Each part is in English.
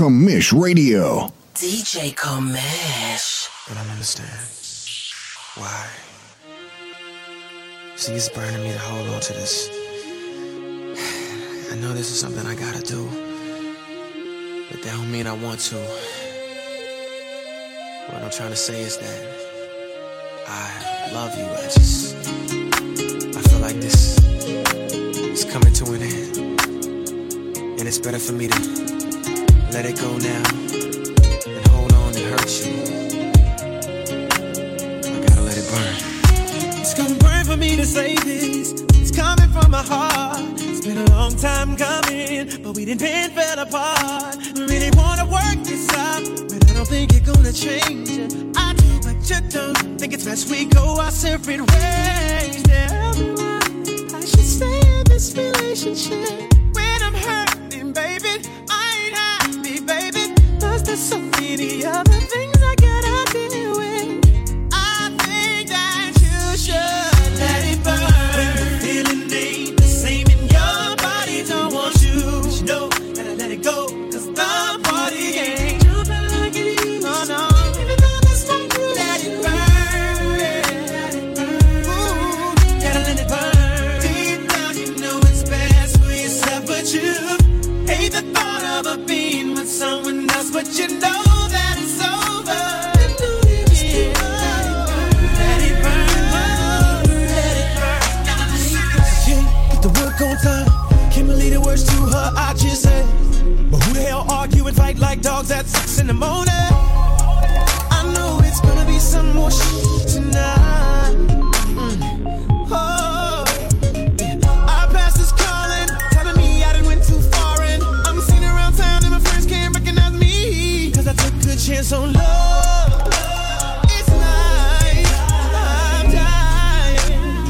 Commish Radio. DJ Commish. I don't understand. Why? See, it's burning me to hold on to this. I know this is something I gotta do, but that don't mean I want to. What I'm trying to say is that I love you. I feel like this is coming to an end, and it's better for me to let it go now and hold on and hurt you. I gotta let it burn. It's gonna burn for me to say this. It's coming from my heart. It's been a long time coming, but we didn't fell apart. Really wanna work this out, but I don't think you're gonna change it. I do, but you don't. Think it's best we go our separate ways. Tell me why I should stay in this relationship when I'm hurting, baby. I ain't happy, baby. Plus there's so many other things I gotta deal with. I think that you should let it burn. When the feeling ain't the same in your body, don't want you. But you know that I let it go, cause the party ain't jumping like it used to. No, no. Even though that's not you, let it burn. Let it burn. Ooh, gotta let it burn. Deep down you know it's best for yourself, but you hate the thought of a being with someone else, but you know that it's over. Let it burn. Let it burn. You get the work on time. Can't believe the words to her I just said. But who the hell argue and fight like dogs at 6 in the morning? I know it's gonna be some more shit tonight. Oh, yeah. Our past is calling, telling me I done went too far, and I'm seen around town and my friends can't recognize me, cause I took a good chance on love. It's like I'm dying.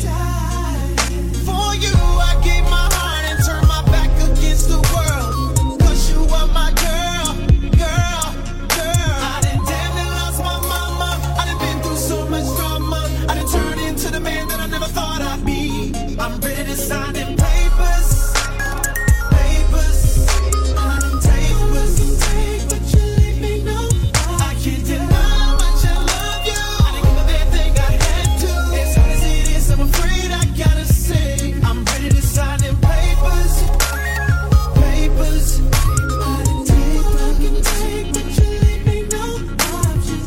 For you I gave my heart and turned my back against the world, cause you were my girl, girl, girl. I done damn near lost my mama. I done been through so much drama. I done turned into the man that I never thought I'd be. I'm ready to sign them papers. Papers. Take what you let me know. I can't deny much I love you. I didn't give a bad thing I had to. As hard as it is, I'm afraid I gotta say I'm ready to sign them papers. Papers. Take what you let me know. I'm just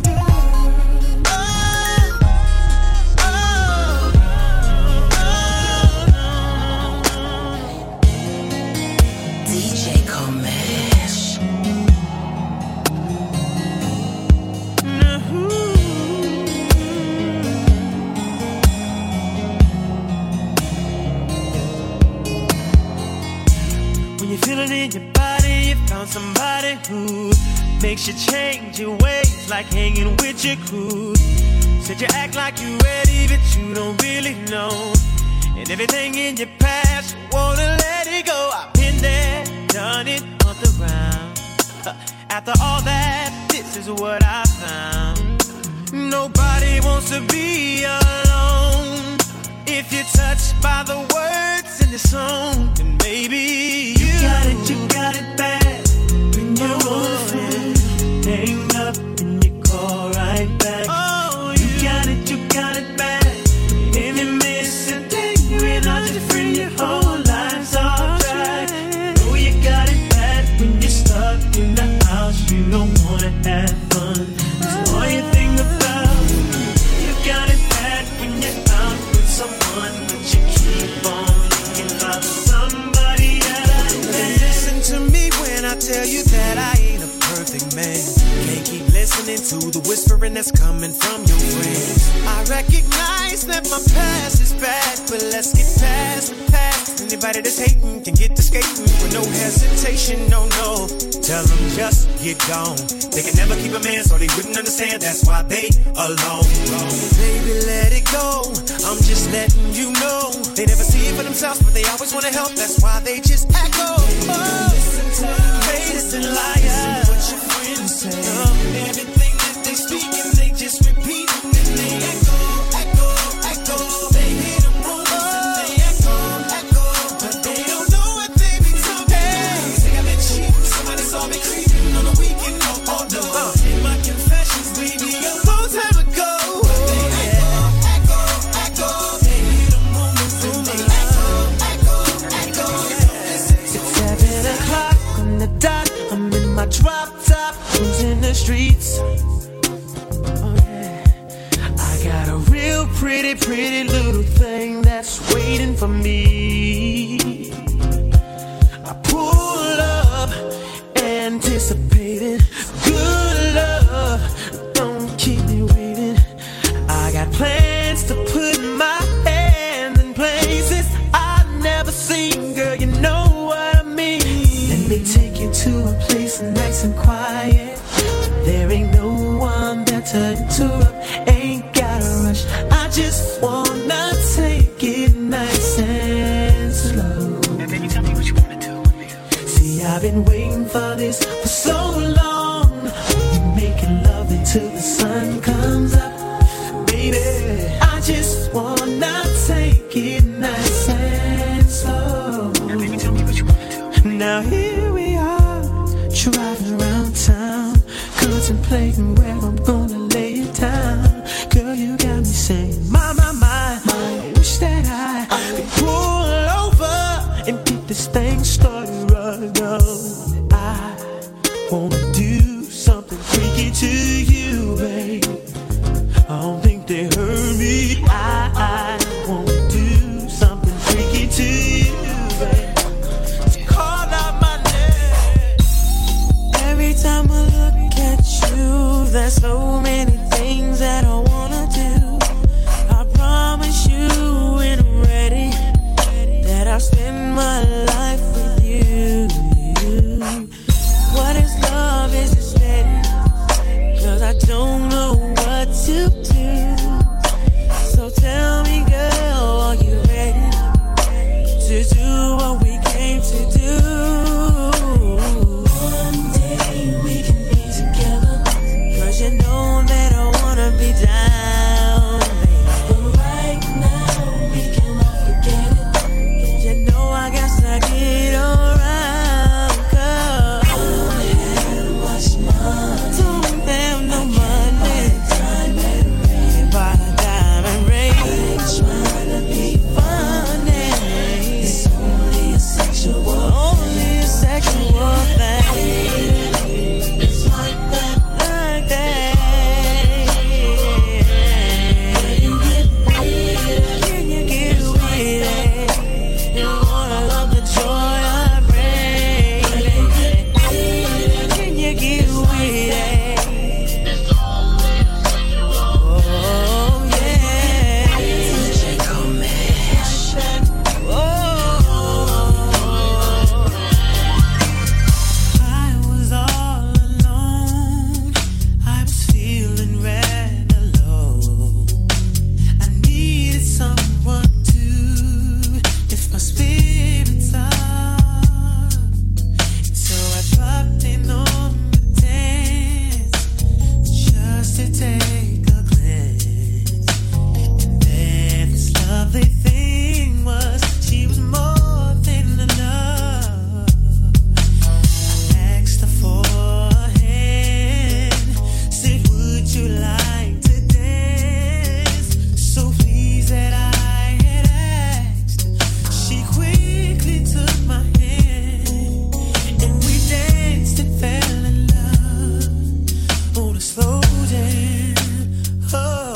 DJ Commish. When you feel it in your body, you found somebody who makes you change your ways, like hanging with your crew. Said you act like you ready, but you don't really know. And everything in your past, you wanna let it go. I've been there, done it on the ground. After all that, this is what I found. Nobody wants to be alone. If you're touched by the words in the song, then maybe you got it bad. When you're on the phone, hang up and you call right back. Oh, you got it bad. If you miss a day without your friend, your whole life's off track. Oh, you got it bad when you're stuck in the house, you don't wanna have fun. That's all you think about. You got it bad when you're out with someone, but you keep on thinking about somebody else. Listen to me when I tell you that I ain't a perfect man. Can't keep listening to the whispering that's coming from your friends. I recognize that my past is bad, but let's get past the past. Anybody that's hating can get to skating with no hesitation, no, no. Tell them just get gone. They can never keep a man, so they wouldn't understand. That's why they alone. Baby, let it go. I'm just letting you know. They never see it for themselves, but they always want to help. That's why they just echo. Oh, listen to haters and liars. What your friends say. Everything that they speak and they just repeat and they echo, echo, echo. They hear the rumors and they echo, echo, but they don't know what they be talking. Say I've been cheating, somebody saw me creeping. the streets. Oh yeah, I got a real pretty, pretty little thing that's waiting for me. I pull up, anticipating good love. Don't keep me waiting. I got plans to put my hands in places I've never seen. Girl, you know what I mean. Let me take you to a place nice and quiet. There ain't no one there to interrupt. Ain't gotta rush. I just wanna take it nice and slow. And then you tell me what you wanna do with me. See, I've been waiting for this for so long. We're making love until the sun comes up. Baby, I just wanna take it nice and slow. And then you tell me what you wanna do. Now here we are, driving around town, contemplating where I'm gonna lay it down. Girl, you got me saying, my, I wish that I could pull over and get this thing started right now. I wanna do something freaky to you, babe. I don't think they heard me. I wanna do something freaky to you, babe. Call out my name. Every time I look at you, there's so many things that I wanna do. I promise you when I'm ready that I'll spend my life with you. What is love? Is it steady? 'Cause I don't know what to do. So tell me, girl, are you ready to do what we came to do? One day we can be together, 'cause you know that I wanna be down, baby. But right now we cannot forget it. You know I got to get around, 'cause I don't have much money, don't have no money. Buy a diamond ring, I ain't trying to be funny. It's only a sexual thing. It's like that, like that. Can you get with it? Can you get with it? You wanna love the joy I bring. Can you get with it? Oh yeah. DJ Comesh. I was all alone. I was feeling red alone. I needed someone to lift my spirits up. So I dropped in on the dance just to take a glance. And then this lovely thing was, she was more than enough. I asked her for a hand, said, would you like to dance? So pleased that I had asked. She quickly took my hand, and we danced and fell in love on a slow jam. Oh,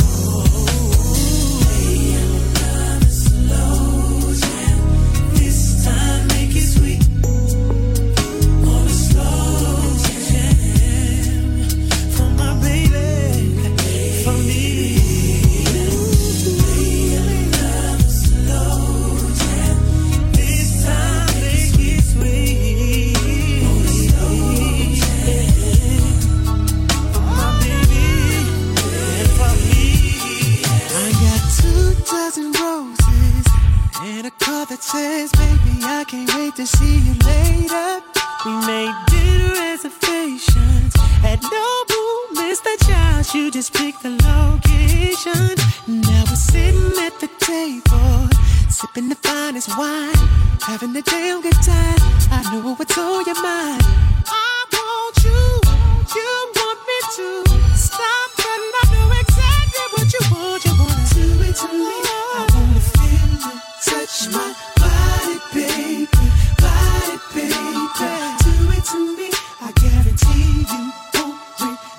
another slow jam. This time make it sweet on a slow jam for my baby, for me. Another slow jam. This time make it sweet on a slow jam for my baby and for me. I got 2 dozen roses and a card that says, baby, I can't wait to see you later. We made dinner reservations at Nobu, Mr. Giles. You just picked the location. Now we're sitting at the table, sipping the finest wine, having a damn good time. I know what's on your mind. I want you, you want me to stop, but I know exactly what you want. You wanna do it to me. I wanna feel you touch my body, baby, body, baby. Do it to me. I guarantee you won't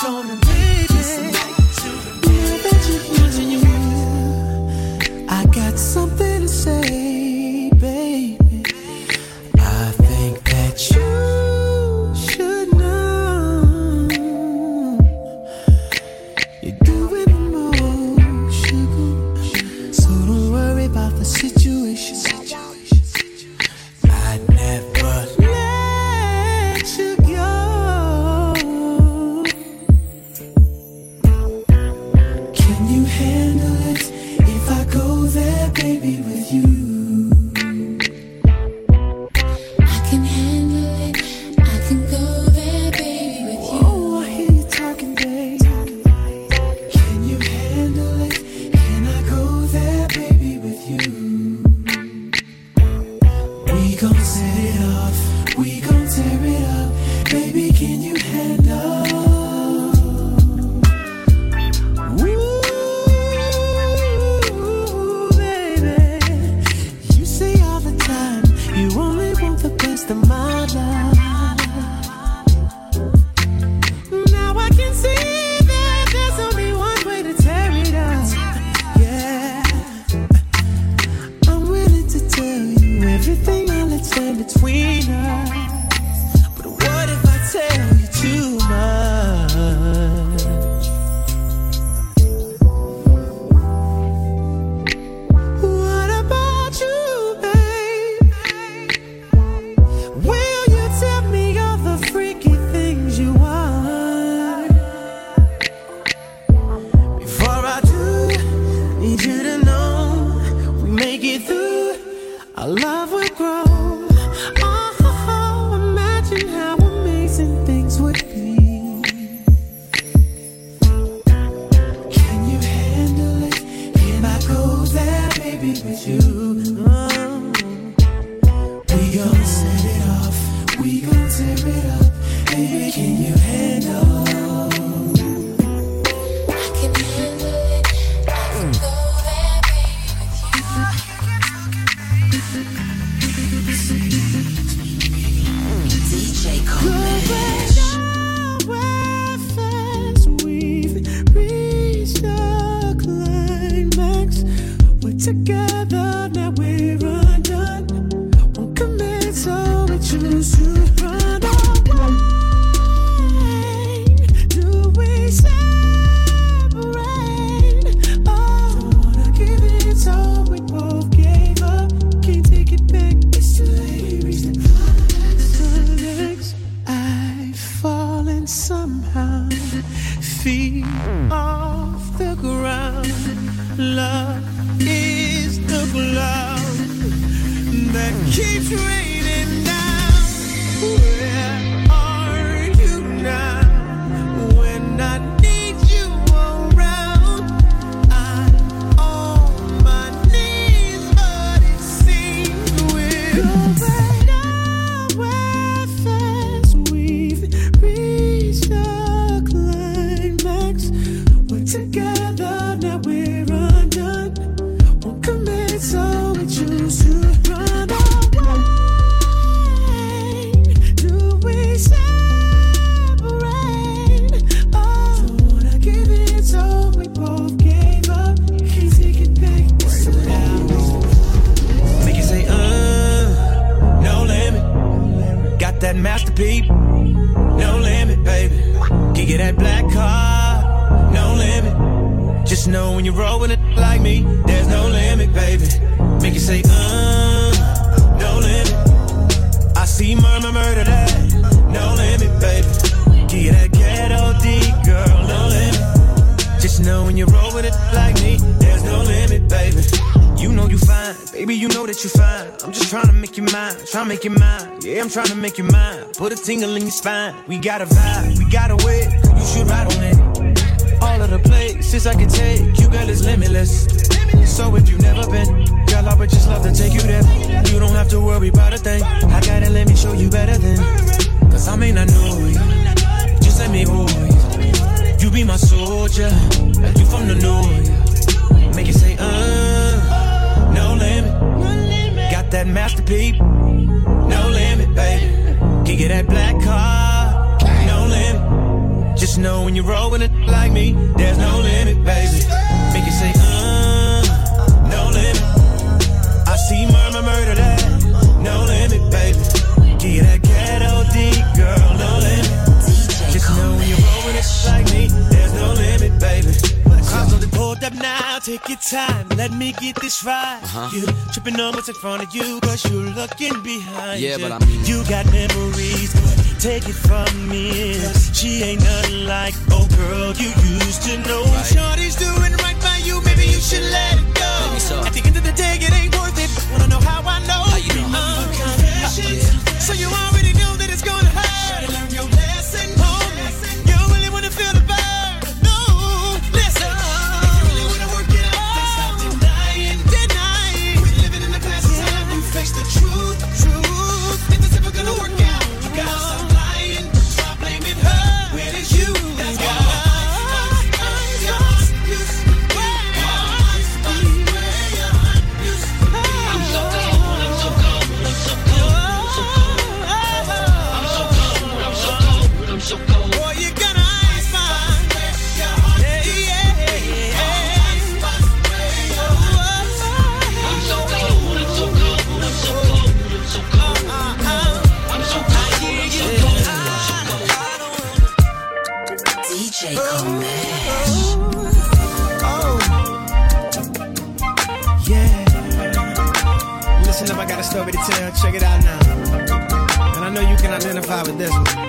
gonna make it. Now that you're here, I got something to say, baby. I think that you should know you're doing the most, sugar. So don't worry about the situation. I'd never let you go. Can you handle it if I go there, baby, with you? I can handle it. I can go there, baby, with you. Oh, I hear you talking, babe. Can you handle it? Can I go there, baby, with you? We gon' set it off. We gon' tear it up. Baby, can you handle? Ooh, baby. You say all the time you only want the best of my love. Now I can see that there's only one way to tear it up. Yeah, I'm willing to tell you everything I'll let stand between us. But what if I tell you too much? What about you, babe? Will you tell me all the freaky things you want? Before I do, need you to know we make it through, our love will grow. Oh, imagine how amazing things would be. Can you handle it? Can I go there, baby, with you? We gon' set it off. We gon' tear it up. Baby, can you handle? I can handle it. I can go there, baby, with you. DJ Coleman. Nowhere fast, we've reached a climax. We're together, now we're undone. Won't commit, so we choose to run away. Do we separate? Oh, don't wanna give it, so we both gave up. Can't take it back, it's too late. Reach the climax. I've fallen somehow, feet off the ground. Love is the cloud that keeps raining down. Where are you now? When I need you around, I'm on my knees, but it seems we're going nowhere fast. We've reached a climax. We're together, now we're undone. Won't commit, so we choose to run away. Do we separate? Oh, don't wanna give it, so we both gave up. Can't take it back, it's too late. Make you say, no limit. Got that masterpiece, no limit, baby. Can get that black car, no limit. Just know when you're rolling it like me, there's no limit, baby. Make you say, no limit. I see murder that, no limit, baby. Get that ghetto D, girl, no limit. Just know when you're rolling it like me, there's no limit, baby. You know you fine, baby, you know that you fine. I'm just trying to make you mine, trying to make you mine. Yeah, I'm trying to make you mine. Put a tingle in your spine. We got a vibe, we got a way. You should ride on it. All of the places I can take you, girl, is limitless. So if you've never been, girl, I would just love to take you there. You don't have to worry about a thing. I gotta let me show you better than. Cause I may not know you, just let me hold you. You be my soldier, like you from the north. Make you say, no limit. Got that masterpiece, no limit, baby. Can get that black car, no limit. Just Just know when you roll with it like me, there's no limit, baby. Make you say, no limit. I see murder that, no limit, baby. Give you that ghetto D, girl, no limit. Just know when you roll with it like me, there's no limit, baby. Hold up now, take your time, let me get this right. You tripping on what's in front of you, cause you're looking behind you. But I mean, you got memories, but take it from me. She ain't nothing like, oh girl, you used to know. Right. Shorty's doing right by you, maybe you should let it go. Maybe so. At the end of the day, it ain't worth it. Wanna know how I know? How you know? So you already know that it's gonna hurt. Learn your lesson, homie. You really wanna feel the burn? No, listen. If you really wanna work it out, then stop denying. Quit living in the past, it's time you face the truth. If it's ever gonna work out, you gotta stop lying. Stop blaming her when it's you. That's why. Boy, you got ice fine. Yeah, yeah. I'm so cold, I'm so cold, I'm so cold, I'm so cold. I'm so cold, DJ Comesh. Oh, yeah. Listen up, I got a story to tell. Check it out now. And I know you can identify with this one.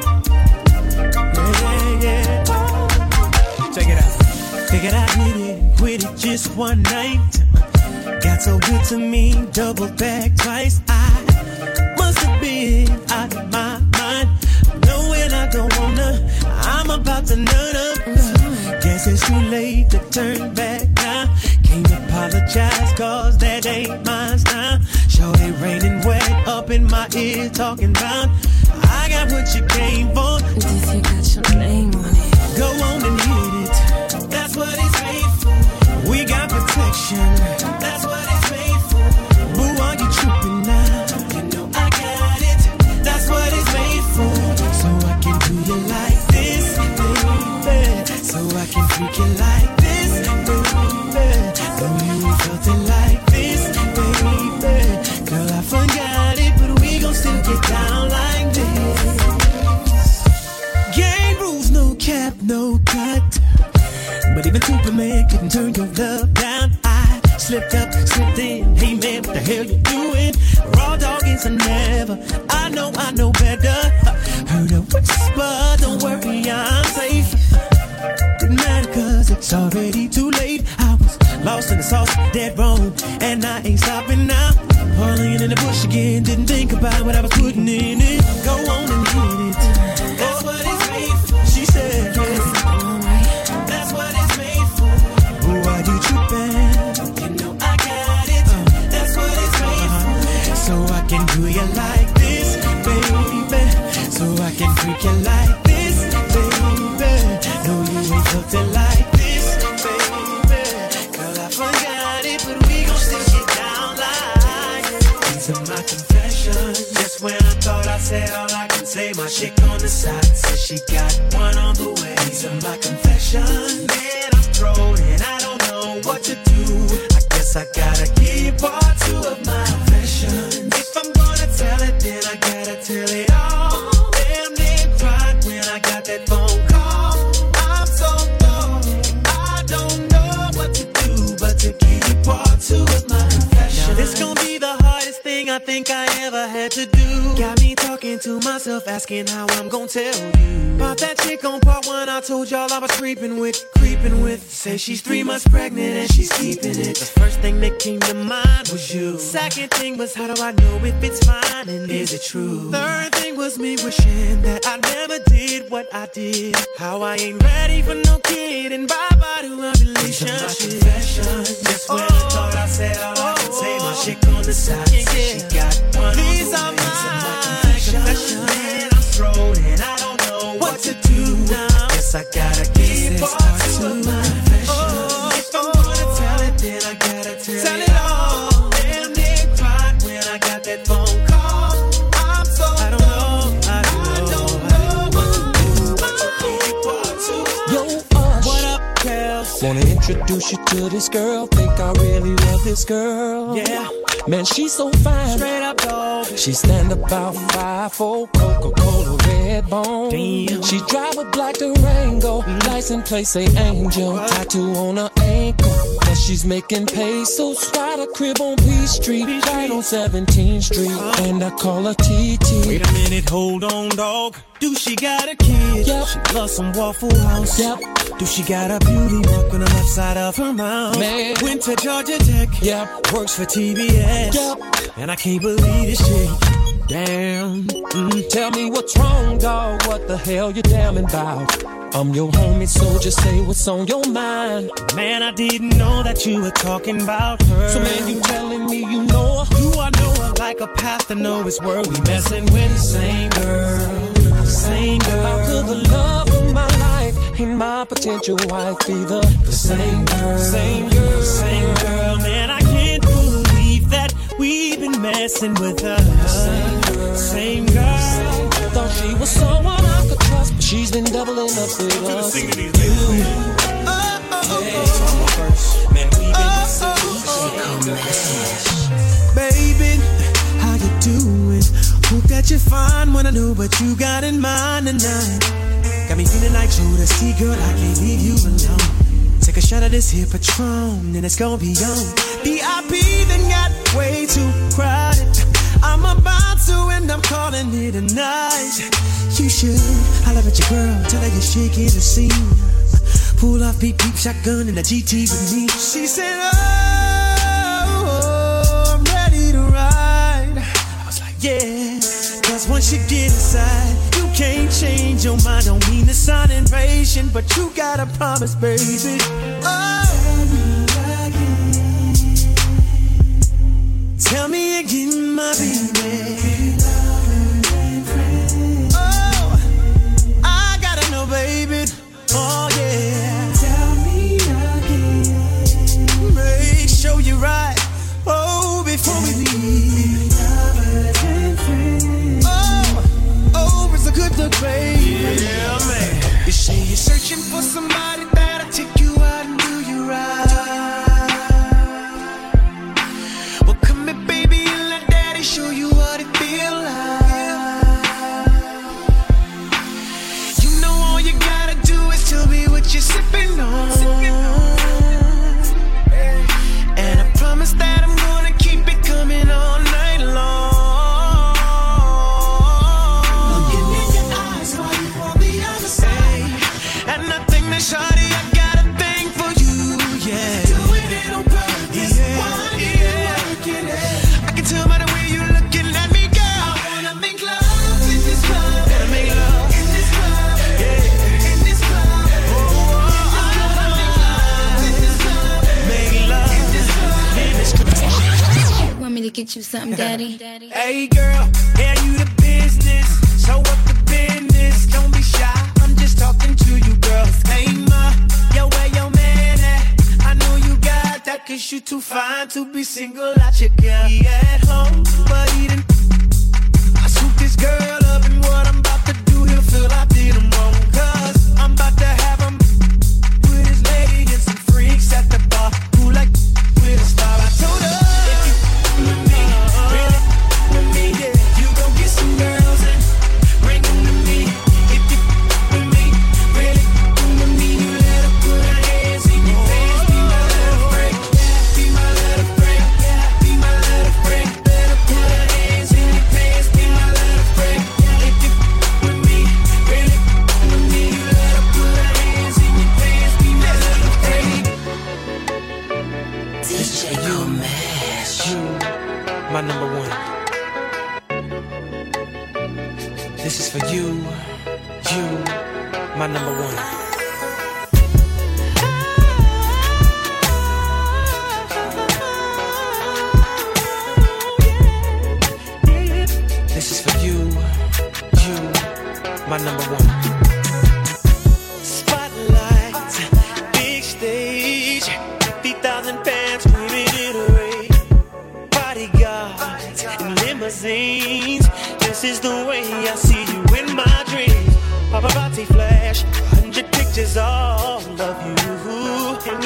Yeah. Check it out. Figured I hit it, quit it just one night. Got so good to me, double back twice. I must have been out of my mind. Knowing I don't wanna, I'm about to nut up. Guess it's too late to turn back now. Can't apologize, cause that ain't mine now. Shorty raining wet up in my ear, talking about I got what you came for. This you got your name on it. Go on and hit it. That's what it's made for. We got protection. That's what it's made for. Boo, are you tripping now? You know I got it. That's what it's made for. So I can do you like this, baby. So I can freak you like this, baby. Though you ain't felt it like this, baby. Girl, I forgot it, but we gon' still get down like this. Game rules, no cap, no cut. But even Superman couldn't turn your love down. I slipped up, slipped in. Hey man, what the hell you doing? Raw dog is a never. I know better. Heard a whisper, don't worry, I'm safe. Didn't matter cause it's already too late. I was lost in the sauce, dead wrong, and I ain't stopping now. Falling in the bush again, didn't think about what I was putting in it. Go on and hit it. That's what it's made for. She said, yeah. That's what it's made for. Who are you tripping? You know I got it. That's what it's made for. So I can do you like this, baby. So I can freak you like this, baby. No, you ain't felt it like this, baby. Girl, I forgot it, but we gon' still get down like these are my confessions. Just when I thought I said all I can say, my chick on the side says she got one on the way. These are my confessions. Man, I'm thrown and I don't know what to do. I guess I gotta give part two of my confession. If I'm gonna tell it, then I gotta tell it all. Damn, they cried when I got that phone call. I'm so low, I don't know what to do but to give you part two of my confession. Now this gon' be the hardest thing I think I ever had to do. Got me talking to myself, asking how I'm gon' tell you about that chick on part one I told y'all I was creeping with. Say she's 3 months pregnant and she's keeping it. The first thing that came to mind was you. Second thing was, how do I know if it's mine and is it true? Third thing was me wishing that I never did what I did. How I ain't ready for no kid and bye-bye to a relationship. Just when I thought I said all I could say, my chick on the side said she got one. These are my confessions. Man, I'm thrown and I don't know what to do now. Guess I gotta give part two of my confession. If I'm gonna tell it, then I gotta tell it all. Damn, they cried when I got that phone call. I'm so I don't know what to do, but to give part two Wanna introduce you to this girl. Think I really love this girl. Yeah. Man, she's so fine. Straight up dog. She stand about 5'4", Coca-Cola red bone. Damn. She drive a black Durango, license plate say Angel. Tattoo on her ankle, now she's making pesos. Got a crib on Peachtree, right on 17th Street, and I call her TT. Wait a minute, hold on, dog. Do she got a kid? Yep. She loves some Waffle House. Yep. Do she got a beauty mark on the left side of her mouth? Man. Went to Georgia Tech. Yep. Works for TBS. Yep. And I can't believe this shit. Damn. Tell me what's wrong, dog. What the hell you damning about? I'm your homie, so just say what's on your mind. Man, I didn't know that you were talking about her. So man, you telling me you know her? Do I know her like a path to know it's where we messing with the same girl? Same girl. How could the love of my life ain't my potential wife either? The same girl. Same girl. Same girl. Man, I can't believe that we've been messing with her. Same girl. Same girl. Thought she was someone I could trust, but she's been doubling up with us. Man, we've been baby, how you doing? Hope that you're fine. Wanna know what you got in mind tonight. Got me feeling like Judas, girl, I can't leave you alone. Take a shot of this here Patron, and it's gonna be on. VIP then got way too crowded. I'm about to and I'm calling it a night. You should holler at your girl, tell her you're shaking the scene. Pull off beep beep shotgun in the GT with me. She said, oh, I'm ready to ride. I was like, yeah. Cause once you get inside, you can't change your mind. Don't mean to sound impatient, but you gotta promise, baby. Oh, tell me again, my baby. Oh, I gotta know, baby. Oh, yeah. Tell me again. Make sure you're right. Oh, before we leave. Oh, it's a good look, baby. Yeah, man. You say you're searching for somebody that'll take you out and do you right. Well, come here, baby, and let daddy show you what it feel like. You know all you gotta do is tell me what you're sipping on. And I promise that I'm gonna keep it coming all night long. Looking in your eyes while you on the other side. And I think that shawty, I got a thing for you, yeah. Doing it on purpose, yeah. I can tell by the way you're looking at me, girl. I wanna make love in this club. Wanna make love in this club, yeah. In this club, oh, I wanna make love in this club. Make love in this club, in this club. Want me to get you something, daddy? Hey girl, yeah, you the business. Show up the business. Don't be shy, I'm just talking to you, girl. Hey ma, yo, where your man at? I know you got that, cause you too fine to be single out your girl. He at home, but he didn't. I swoop this girl up, and what I'm about to do, he'll feel I did him wrong. Cause I'm about to have him with his lady and some freaks at the bar who like with a star. I told her, if you with me, really with me, yeah, you gon' get some girls and bring them to me. If you with me, really with me, you let her put her hands in your pants. Be my little break, be my little break, be my little break. Let her put her hands in your pants. Be my little break. If you with me, really with me, you let her put her hands in your pants. Be my little break. DJ Gomez. You, my number one. This is for you, my number one. This is for you, my number one. Spotlight, big stage, 50,000 fans screaming it away. Bodyguards and limousines. This is the way I see you in my dreams. Paparazzi flash, 100 pictures all of you. And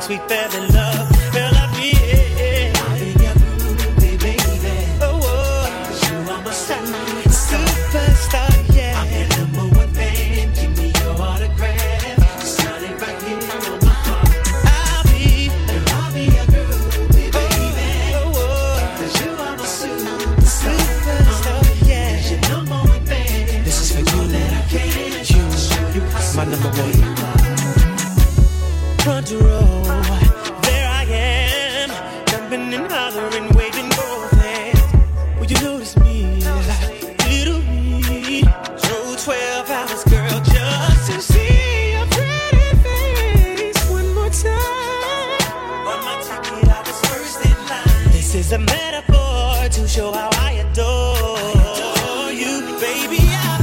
since we fell in love. Girl, I'll be your groovy baby. Oh, you are my superstar, yeah. I'm your number one fan. Give me your autograph. Sign it right here on my heart. I'll be your groovy baby. Oh, 'cause you are my superstar, yeah. Your number one fan. This is for you, you, my number one. Front row, there I am, jumping and hollering, waving both hands. Will you notice me like little me? Drove 12 hours, girl, just to see your pretty face one more time. On my ticket, I was first in line. This is a metaphor to show how I adore you, baby.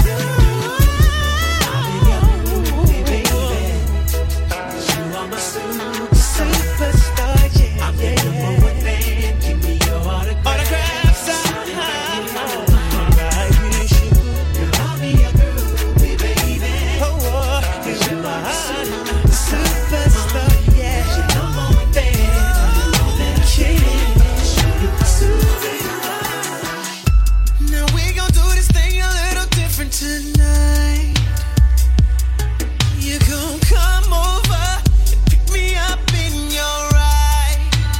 Superstar, yeah. I'm your number one fan. Give me your autograph. Sign it right here, sugar. Girl, I'll be your groovy baby. Oh, you are the superstar, yeah. Your number one fan. Now we gon' do this thing a little different tonight. You gon' come over and pick me up in your ride.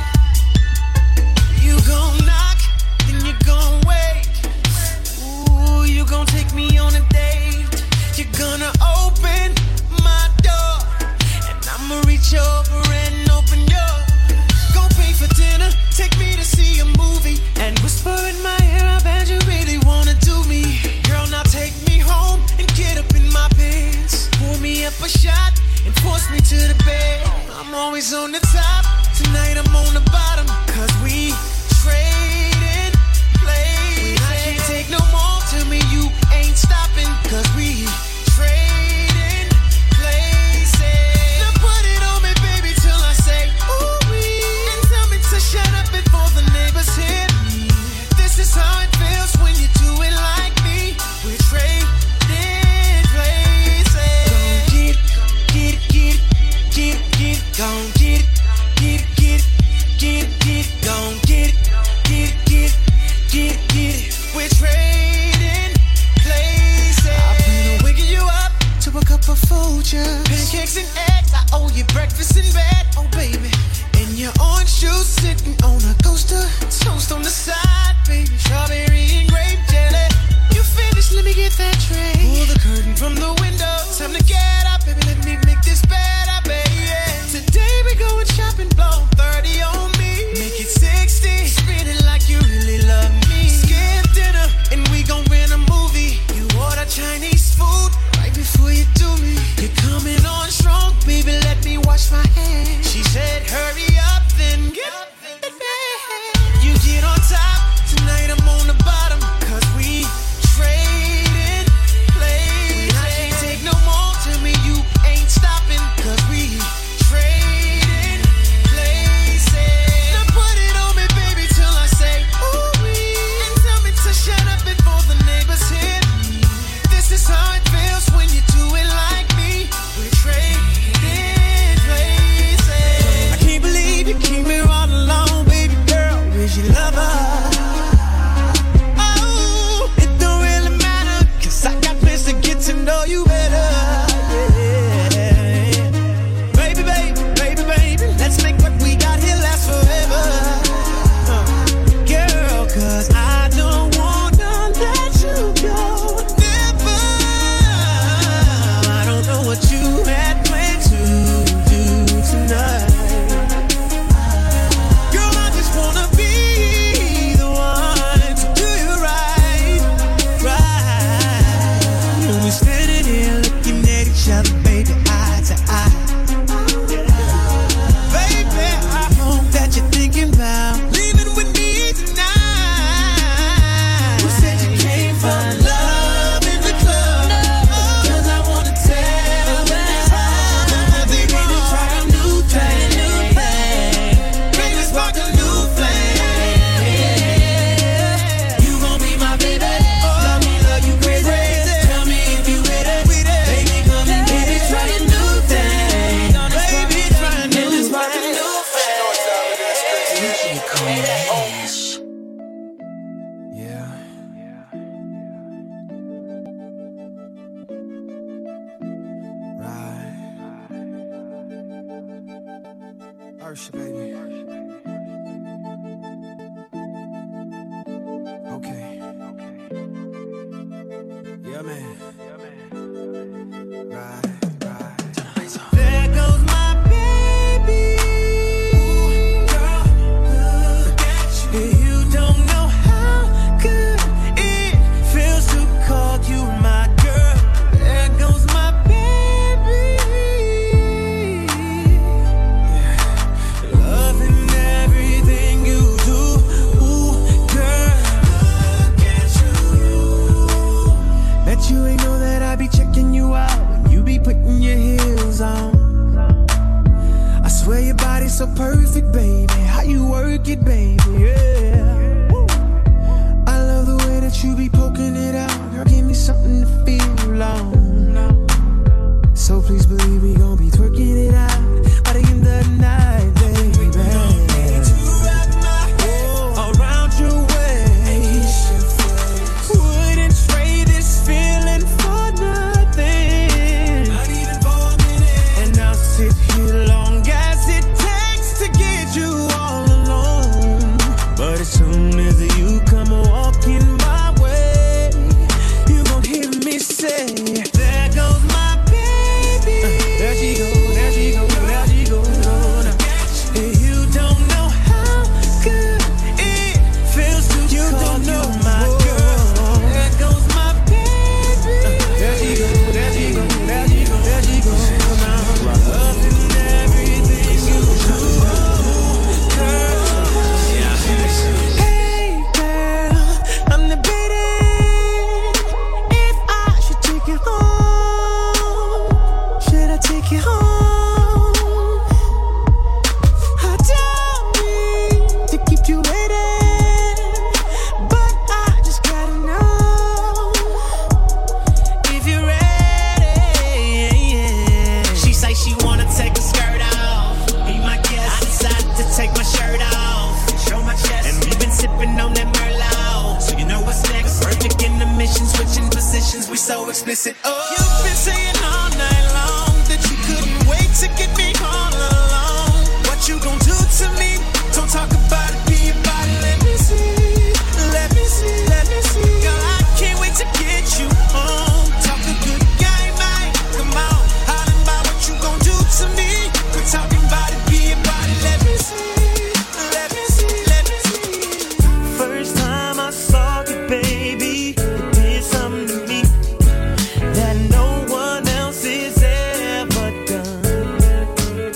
You gon' knock, then you gon' wait. Ooh, you gon' take me on a date. You're gonna open my door, and I'ma reach over and open yours. Gon' pay for dinner, take me to see a movie, and whisper in my ear, I bet you really wanna do me. Girl, now take me home and get up in my pants. Pour me up a shot and force me to the bed. I'm always on the top, tonight I'm on the bottom. 'Cause we trading places. I can't take no more, tell me you ain't stopping. 'Cause we trading places. Now put it on me, baby, till I say ooh-wee. And tell me to shut up before the neighbors hear me. This is how it feels when you do it like me. We're trading places. Get it, gon' get it, gon' get it. We're trading places. I plan on waking you up to a cup of Folgers, pancakes and eggs. I owe you breakfast in bed, oh baby. And your orange juice sitting on a coaster, toast on the side, baby. Strawberry and grape jelly. You finished? Let me get that tray. Pull the curtain from the window. Time to get up, baby. Let me make this better, baby. Today we going shopping, blow 30 on me. Make it 60, spin it like you really love me. Skip dinner and we gon' rent a movie. You order Chinese food right before you do me. You're coming on strong, baby. Let me wash my hands. She said, hurry up, then get it back. You get on top, tonight I'm on the bottom. 'Cause we trading places. I can't Ursha, baby. Okay. Yeah, man. Right. There goes my baby. Ooh, girl, look at you. You don't know how good it feels to call you my girl. There goes my baby. Yeah. Loving everything you do. Ooh, girl, look at you. Bet you ain't know that I be checking you out when you be putting your heels on. I swear your body's so perfect, baby. How you work it, baby, yeah. Woo. I love the way that you be poking it out. Girl, give me something to feel on. So please believe we gon' be twerking it out by the end of the night, baby. Need to wrap my head around your waist. Wouldn't trade this feeling for nothing. Not even for a minute. And I'll sit here long as it takes to get you all alone. But as soon as you come walking my way, you gon' hear me say, there goes my baby. There she go, there she go, there she go. You don't know how good it feels to call you my girl. There goes my baby. There she go, there she go, there she go, there she go. Loving everything you do, girl. Hey girl, I'm debating if I should take you home. Should I take you home? I don't mean to keep you waiting, but I just gotta know if you're ready. She say she wanna take her skirt off. Be my guest. I decided to take my shirt off, show my chest, and we've been sipping on that Merlot. So you know what's next? Perfect intermission, switching positions. We so explicit. Oh, you've been saying all night long that you couldn't wait to get me all alone. What you gon' do to me? Don't talk about it, be about it. Let me see, let me see, let me see. Girl, I can't wait to get you home. Talk a good game, man. Come on, hollering about what you gon' do to me. Quit talking about it, be about it. Let me see, let me see, let me see. First time I saw you, baby, it did something to me that no one else has ever done.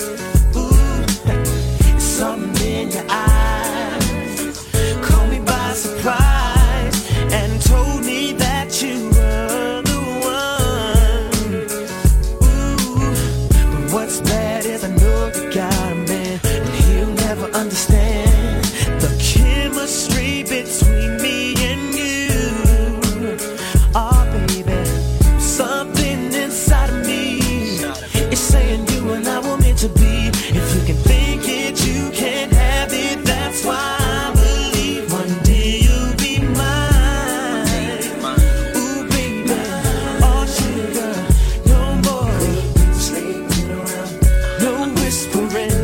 Ooh, something in your eyes caught me by surprise and told me that you were the one. Ooh, but what's bad is I know you got a man, and he'll never understand the chemistry between me and you. Oh, baby, something inside of me is saying you and I were meant to be. If you can think it, you can have it. That's why I believe one day you'll be mine. Ooh, baby, oh sugar, no more sleeping around, no whispering.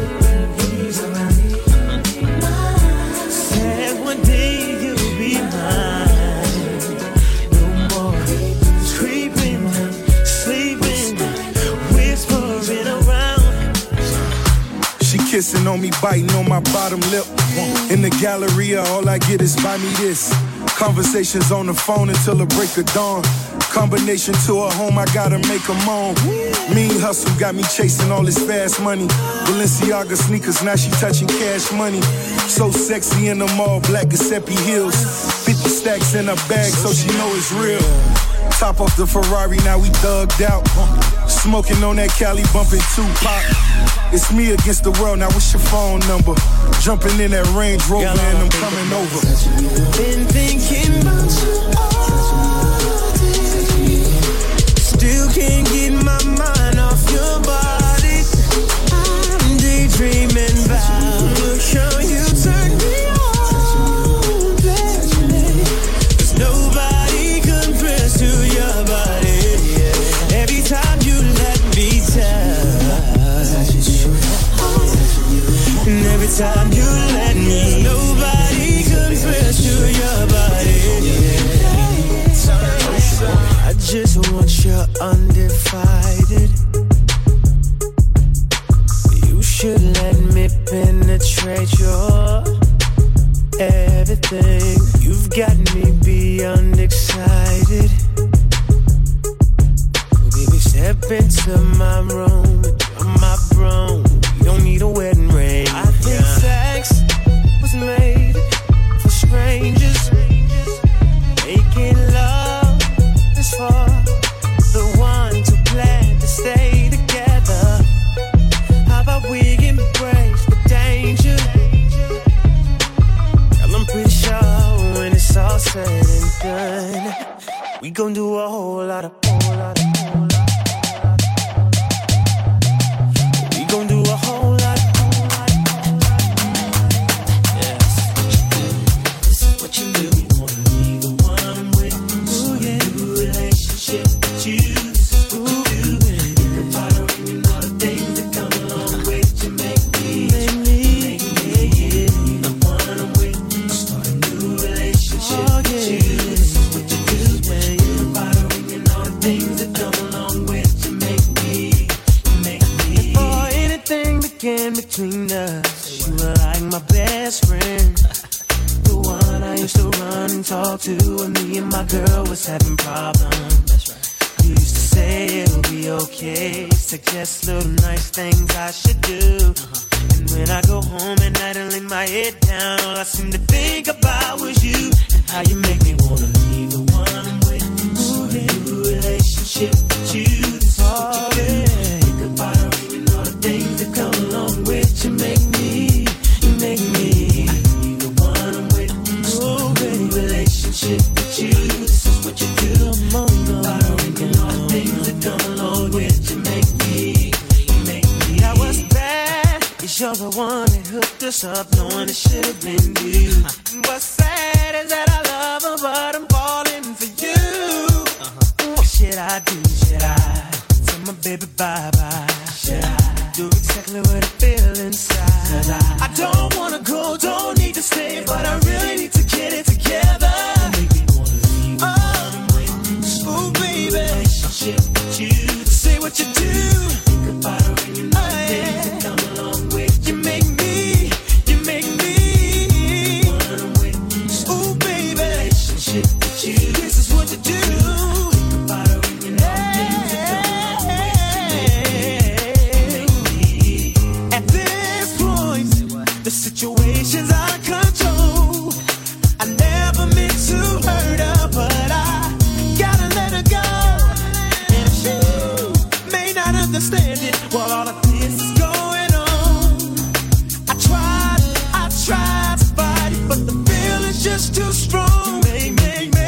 Said one day you'll be mine. No more creeping, sleeping, whispering around. She kissing on me, biting on my bottom lip. In the Galleria, all I get is buy me this. Conversations on the phone until the break of dawn. Combination to her home, I gotta make her moan. Mean hustle got me chasing all this fast money. Balenciaga sneakers, now she touching cash money. So sexy in them all black Giuseppe heels. 50 stacks in her bag, so she know it's real. Top off the Ferrari, now we thugged out. Smoking on that Cali, bumping Tupac. It's me against the world, now what's your phone number? Jumping in that Range Rover and I'm coming over. Been thinking about you all day. Still can't get my mind off your body. I'm daydreaming about how you turn me on, baby. There's nobody compares to your body. Every time you let me touch, you're undivided. You should let me penetrate your everything. You've got me beyond excited. Baby, step into my room, you're my bro. You don't need a wedding ring. I think sex was made for strangers. Making love is for the ones who plan to stay together. How about we embrace the danger? Girl, I'm pretty sure when it's all said and done, we gon' do a whole lot of. We gon' do a whole lot. Yes. This is what you do. Wanna be the one I'm with. Ooh, yeah. New relationship with you. This is what you do. Think about it when you know the things that come along with you. Make me the one I'm with. Start a new relationship with you. This is what you do. Think about it when you know the things that come along with you. Make me. Before anything began between us, you were like my best friend. The one I used to run and talk to when me and my girl was having problems. That's right. You used to say it'll be okay, suggest little nice things I should do. And when I go home at night and lay my head down, all I seem to think about was you. And how you make me wanna leave the one I'm with. Ooh, yeah. New relationship with you. This is what you do. Think about it when you know the things that come along with you. Make me the one I'm with. Oh, baby, relationship with you. This is what you do. Think about it when you know the things that come along with you. Make me. That was bad. 'Cause you're the one that hooked us up, knowing it should have been you. And what's sad is that I love her, but I'm falling for you. What should I do? Should I tell my baby bye-bye? Should I do exactly what I feel inside? 'Cause I don't wanna go, don't need to stay, but I really need to get it together. Make me wanna leave the one I'm with. Ooh, baby, relationship with you. Say what you do. Think about it when you know the things that come along with you. Make me the one I'm with. Ooh, baby, relationship with you. This is what you do. Think about it when you know the things that come along with you. At this point, the situation's out of control. I never meant to hurt her, but I gotta let her go. And she may not understand it while all of this is going on. I tried to fight it, but the feeling's just too strong. Make me.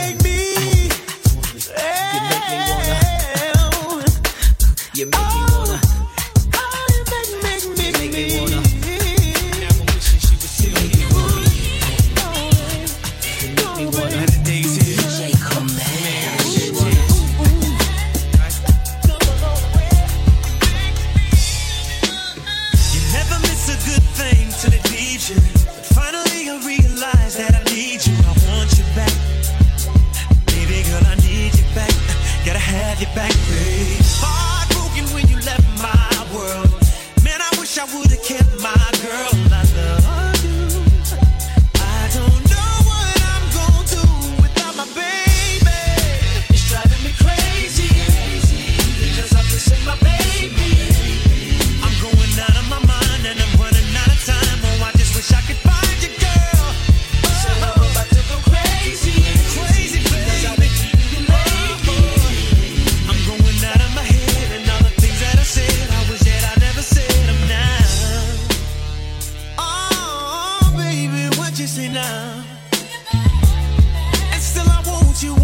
You make me wanna. You make me wanna. Now I'm wishing she was still here. You make me wanna. The days here. You never miss a good thing till it leaves you. But finally I realize that I need you. I want you back. Baby girl, I need you back. Gotta have you back, babe. Heartbroken when you left my world. Man, I wish I would've kept my girl. I love you. I don't know what I'm gonna do without my baby. It's driving me crazy. Because I'm missing my baby. I'm going out of my mind and I'm running out of time. Oh, I just wish I could find you, girl. So I'm about to go crazy, baby. Because I've been keeping you lately. I'm going out of my head and all the things that I said, I wish that I never said them now. Oh, baby, what you say now? And still I want you.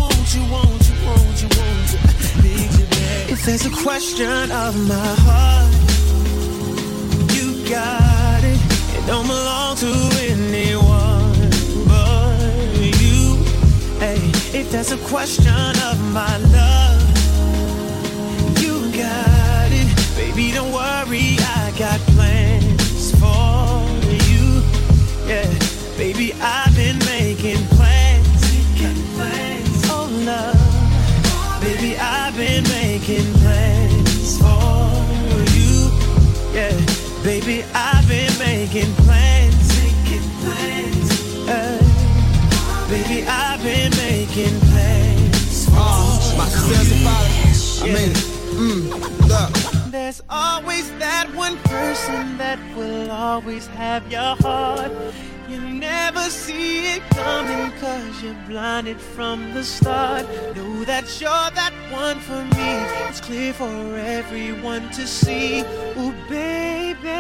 Need you back. If there's a question of my heart, you got it. It don't belong to anyone but you. Hey, if there's a question of my love, you got it. Baby, don't worry, I got plans for you. Yeah, baby, I've been making plans. Oh, love, baby, I've been making Baby, I've been making plans. Baby, I've been making plans. My success father. I mean it. Look. There's always that one person that will always have your heart. You never see it coming 'cause you're blinded from the start. Know that you're that one for me. It's clear for everyone to see. Ooh, baby.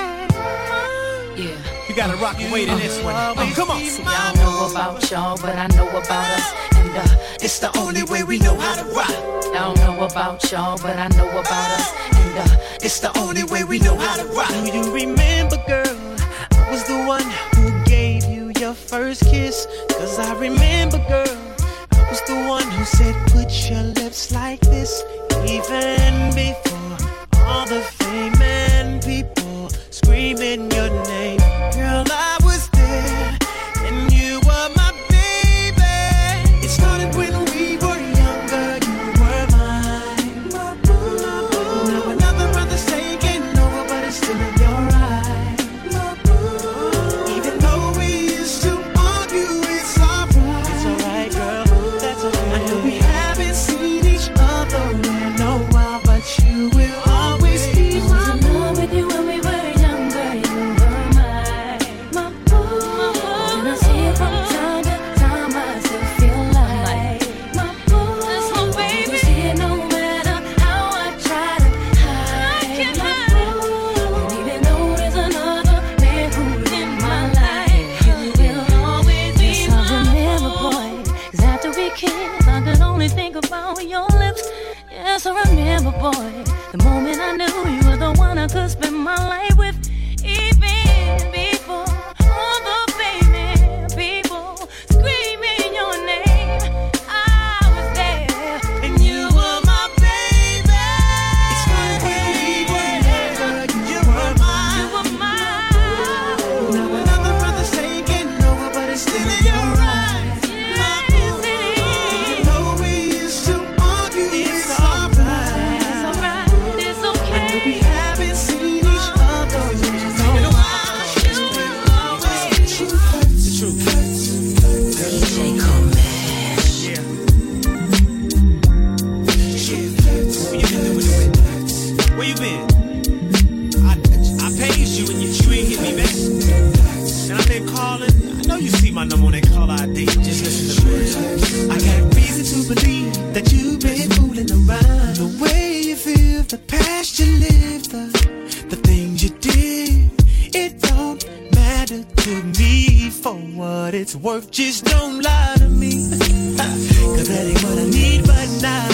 Yeah. You gotta rock and wait in this one. Come on. See, I don't know about y'all, but I know about us. And it's the only way we know how to rock. I don't know about y'all, but I know about us. And it's the only way we know how to rock. Do you remember, girl? I was the one who gave you your first kiss. 'Cause I remember, girl, I was the one who said, put your lips like this. Even before all the fame and people screaming your name. Girl, I was there, and you were my baby. It started when we were younger, you were mine. Now another brother's taking over, but it's still in your eyes. Even though we used to argue, it's alright. It's alright, girl, that's okay. I know we haven't seen each other in a while, but you will always be mine. I was in love with you when we were younger, you were mine. And I see it from time to time, I still feel like my boo. You see it no matter how I try to hide my boo. And even though there's another man who's in my life, you will always be mine. Yes, I remember, boy, 'cause after we kissed, I could only think about your lips. Yes, I remember, boy, the moment I knew you were the one I could spend my life with. Even before all the famous people screaming your name, I was there, And you were my baby. It's when we were younger, you were mine. you were mine. Now another brother's taking over, but it's still in your eyes. Even though we used to argue, it's alright. It's alright, it's okay. We haven't seen each other in a while. You will always be the truth. DJ Comash. Yeah. Where you been doing it? Where you been? I paged you and you ain't hit me back. And I've been calling. I know you see my number on that call ID. Just listen to the words. I got reason to believe that you've been fooling around. The way you feel, the past you lived, the things you did, it don't matter to me for what it's worth. Just don't lie to me. 'Cause that ain't what I need, but now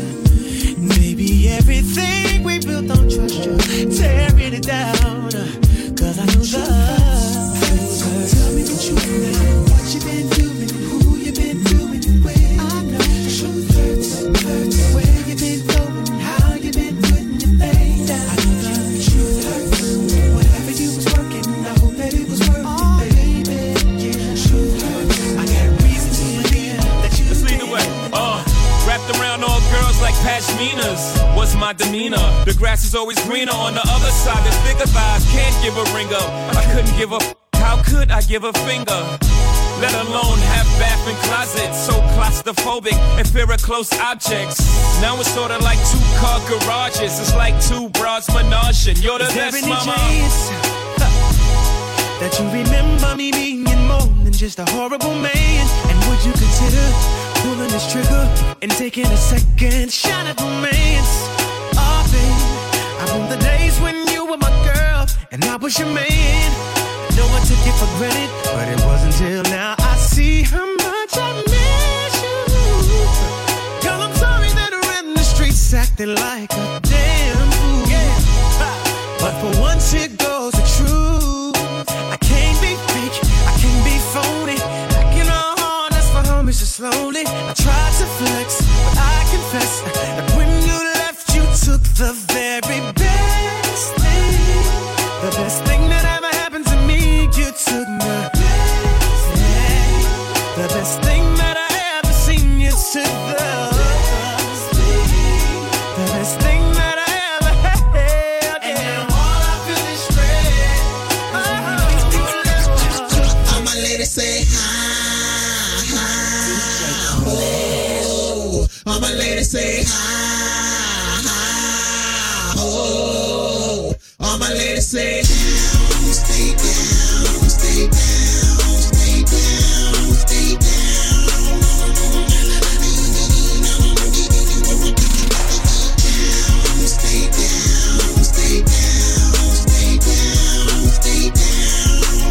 maybe everything we built on trust, you tearing it down. 'Cause I know love. Tell me the truth now. What you been doing, who you been doing it with. I know the truth hurts. Where you been going, how you been putting your thing down. I know the truth hurts. Whatever you was working, I hope that it was worth it, baby. Yeah, truth hurts. I got reason to believe that you. Let's lead the way. Wrapped around all girls like pashminas. What's my demeanor? The grass is always greener on the other side. There's bigger thighs, can't give a ring up. I couldn't give a. How could I give a finger? Let alone have bath and closet. So claustrophobic and fear of close objects. Now it's sorta like 2-car garages. It's like 2 bras menaging. You're the Is there best, any mama. chance that you remember me being more than just a horrible man? And would you consider pulling this trigger and taking a second shot at romance? Oh, babe, I remember the days when you were my girl and I was your man. No one took it for granted, but it wasn't till now I see how much I miss you. Girl, I'm sorry that I ran the streets acting like a damn fool. But for once it goes the truth. I can't be fake, I can't be phony. Acting all hard, that's for homies just slowly. I tried to flex, but I confess that when you left, you took the very best thing. The best thing that ever happened to me, you took the best thing. The best thing that I ever seen, you took the best thing. The best thing that I ever had. And now all I feel is ladies say hi, hi, oh. All my ladies say down, stay down, stay down, stay down, stay down. Stay down, stay down, stay down, stay down.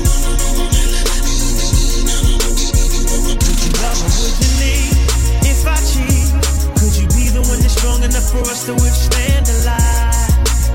Would you love or would you leave if I cheat? Could you be the one that's strong enough for us to withstand the lie?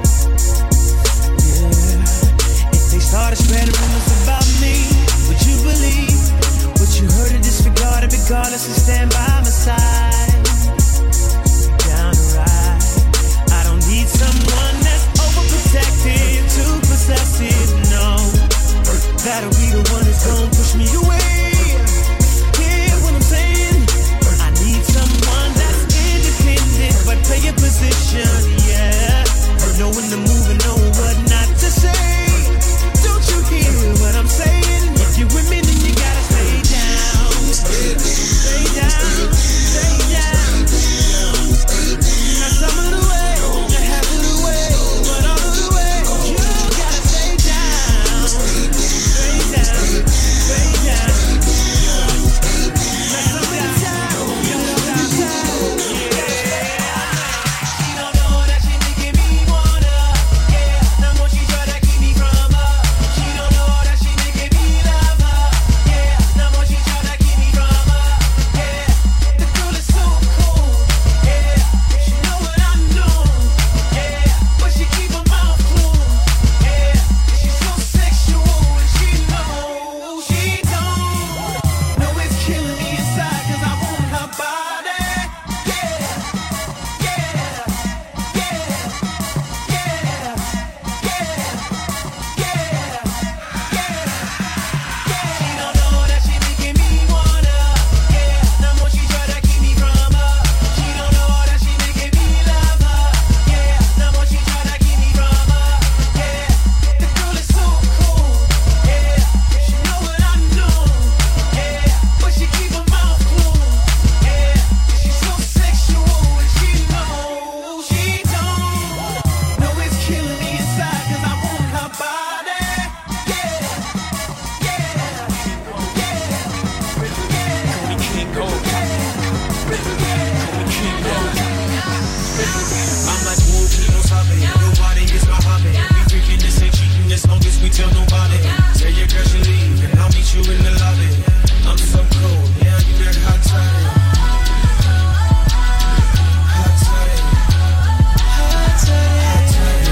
Yeah. If they started spreading rumors about me, would you believe what you heard or disregard it regardless and stand by my side? Down the ride. I don't need someone that's overprotective, too possessive, no. That'll be the one that's gonna push me away. Hear what I'm saying? I need someone that's independent, but play your position, yeah. Knowing the move and knowing what not to say. Don't you hear what I'm saying? If you're with me, then you gotta stay down. Stay down, stay down. Not some of the way, not half of the way, but all of the way. You gotta stay down. Stay down, stay down. Not some of the time, you know what I'm saying? She don't know that she making me wanna, yeah. Now more she try to keep me from her. She don't know that she making me love her, yeah. Now more she try to keep me from her, yeah. The girl is so cool, yeah. She know what I know, yeah. But she keep her mouth closed, yeah. She's so sexual and she knows she don't know it's killing me inside 'cause I want her body, yeah. She don't know that she making me wanna, yeah. Now more she try to keep me from her. She don't know that she making me love her, yeah. Now more she try to keep me from her, yeah. The girl is so cool, yeah. She know what I know, yeah. But she keep her mouth closed, yeah. She's so sexual and she knows she don't know it's killing me inside 'cause I want her body, yeah. I'm like, whoa, keep on stopping. Nobody is my hobby. We freaking this ain't cheating as long as we tell nobody. Tell your girl she leave and I'll meet you in the lobby. I'm so cold, yeah, you that hot toddy. Hot toddy. Hot toddy.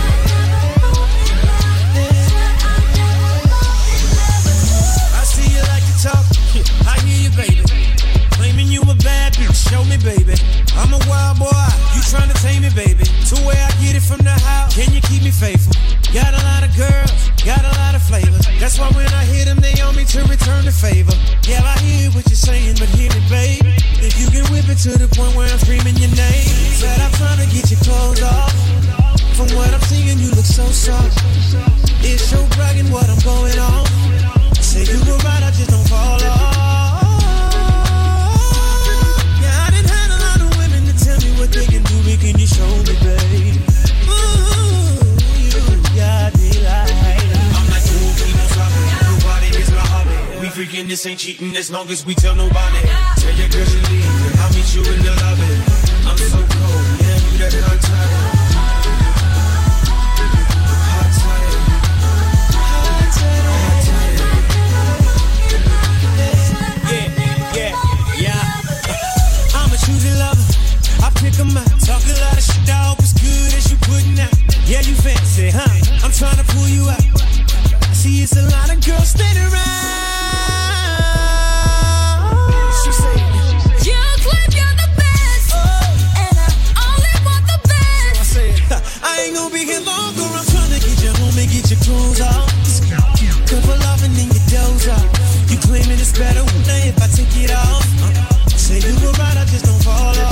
I see you like to talk, I hear you, baby. Claiming you a bad bitch, show me, baby. I'm a wild boy, you tryna tame me, baby. To where I get it from the house, can you keep me faithful? Got a lot of girls, got a lot of flavor. That's why when I hit them, they on me to return the favor. Yeah, I hear what you're saying, but hear me, babe. If you can whip it to the point where I'm screaming your name. Said I'm tryna get your clothes off. From what I'm seeing, you look so soft. It's so bragging what I'm going on. Say you were right, I just don't fall off. Yeah, I done had a lot of women to tell me what they can do, but can you show me, babe? Ooh, you got me like I'm like, whoa, keep on stopping. Nobody is my hobby. We freaking this ain't cheating as long as we tell nobody. Tell your girl she leave and I'll meet you in the lobby. I'm so cold, yeah, you that hot toddy. Hot toddy. Hot toddy. yeah. I'm a choosy lover. I pick 'em out. Talk a lot of shit, I hope it's good as you putting out. Yeah, you fancy, huh? I'm trying to pull you out. I see it's a lot of girls standing around. She say, You claim you're the best, and I only want the best. I say, I ain't gonna be here longer. I'm trying to get you home and get your clothes off. Couple off and then you doze off. You claiming it's better if I take it off. Say you were right, I just don't fall off.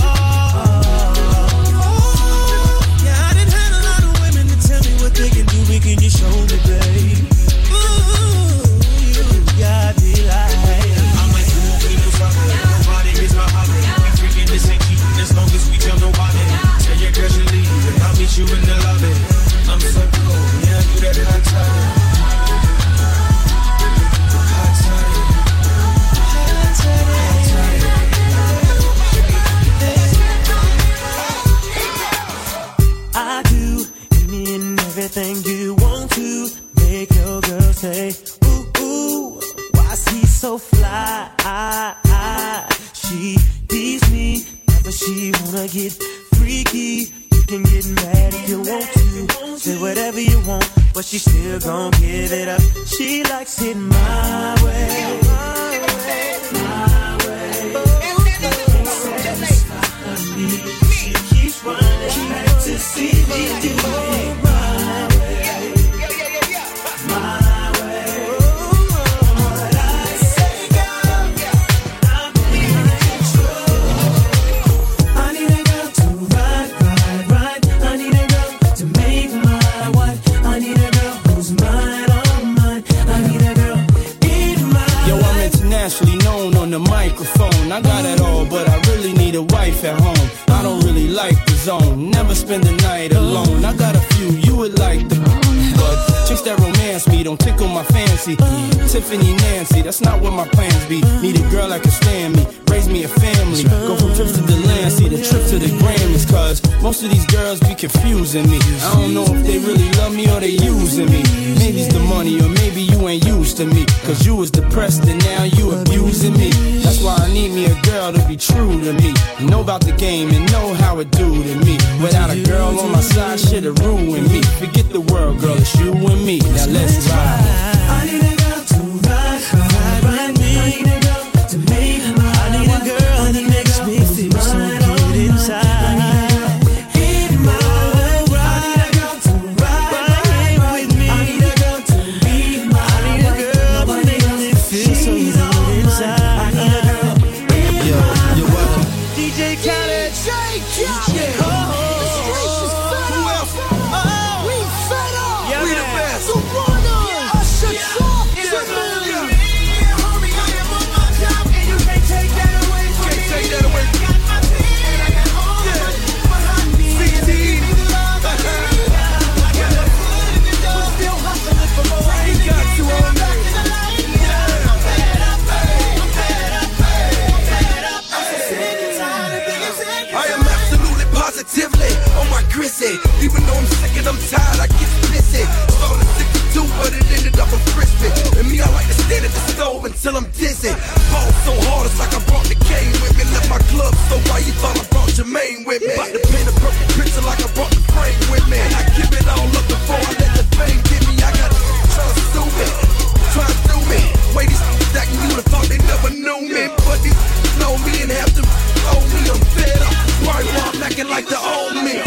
Yeah, I done had a lot of women to tell me what they can do. Can you show me, babe? Ooh, you She wanna get freaky. You can get mad if you want to. Say whatever you want, but she still gon' give it up. She likes it my way. My way. My way. She keeps running back to see me do it my way. My way. What I say, girl, I'm in control. I need a girl to ride. I need a girl to make my wife. I need a girl who's mine, all mine. I need a girl in my Yo, I'm internationally known on the microphone. I got it all, but I really need a wife at home. I don't really like the zone, never spend the night alone. I got a few you would like the but chicks that romance me don't tickle my fancy. Tiffany, Nancy, that's not what my plans be. Need a girl that can stand me, raise me a family. Go from trips to the land, see the trip to the Grammys. Cause most of these girls be confusing me. I don't know if they really love me or they using me. Maybe it's the money or maybe you ain't used to me. Cause you was depressed and now you abusing me. That's why I need me a girl to be true to me. Know about the game and know how it do to me. Without a girl on my side, shit'll ruin me. Forget the world, girl, it's you and me. Now let's ride. I need a girl to ride me. I need a girl to make my I need a girl that makes me feel so good inside. In my world, I need a girl to ride with me. I need a girl to be my I need a girl that makes me feel so good inside. I need a girl in my You're welcome. DJ Khaled. On my gristy, even though I'm sick and I'm tired, I get pissy. Started 62, but it ended up a frisbee. And me, I like to stand at the stove until I'm dizzy. Ball so hard, it's like I brought the cane with me. Left my club, so why you thought I brought Jermaine with me? About to paint a purple picture like I brought the frame with me. And I give it all up before I let the fame get me. I got try to sue me, try to do me. Wait, these stacking you would thought they never knew me, but these know me and have to owe me. I'm fed up. Why I'm acting like the old me?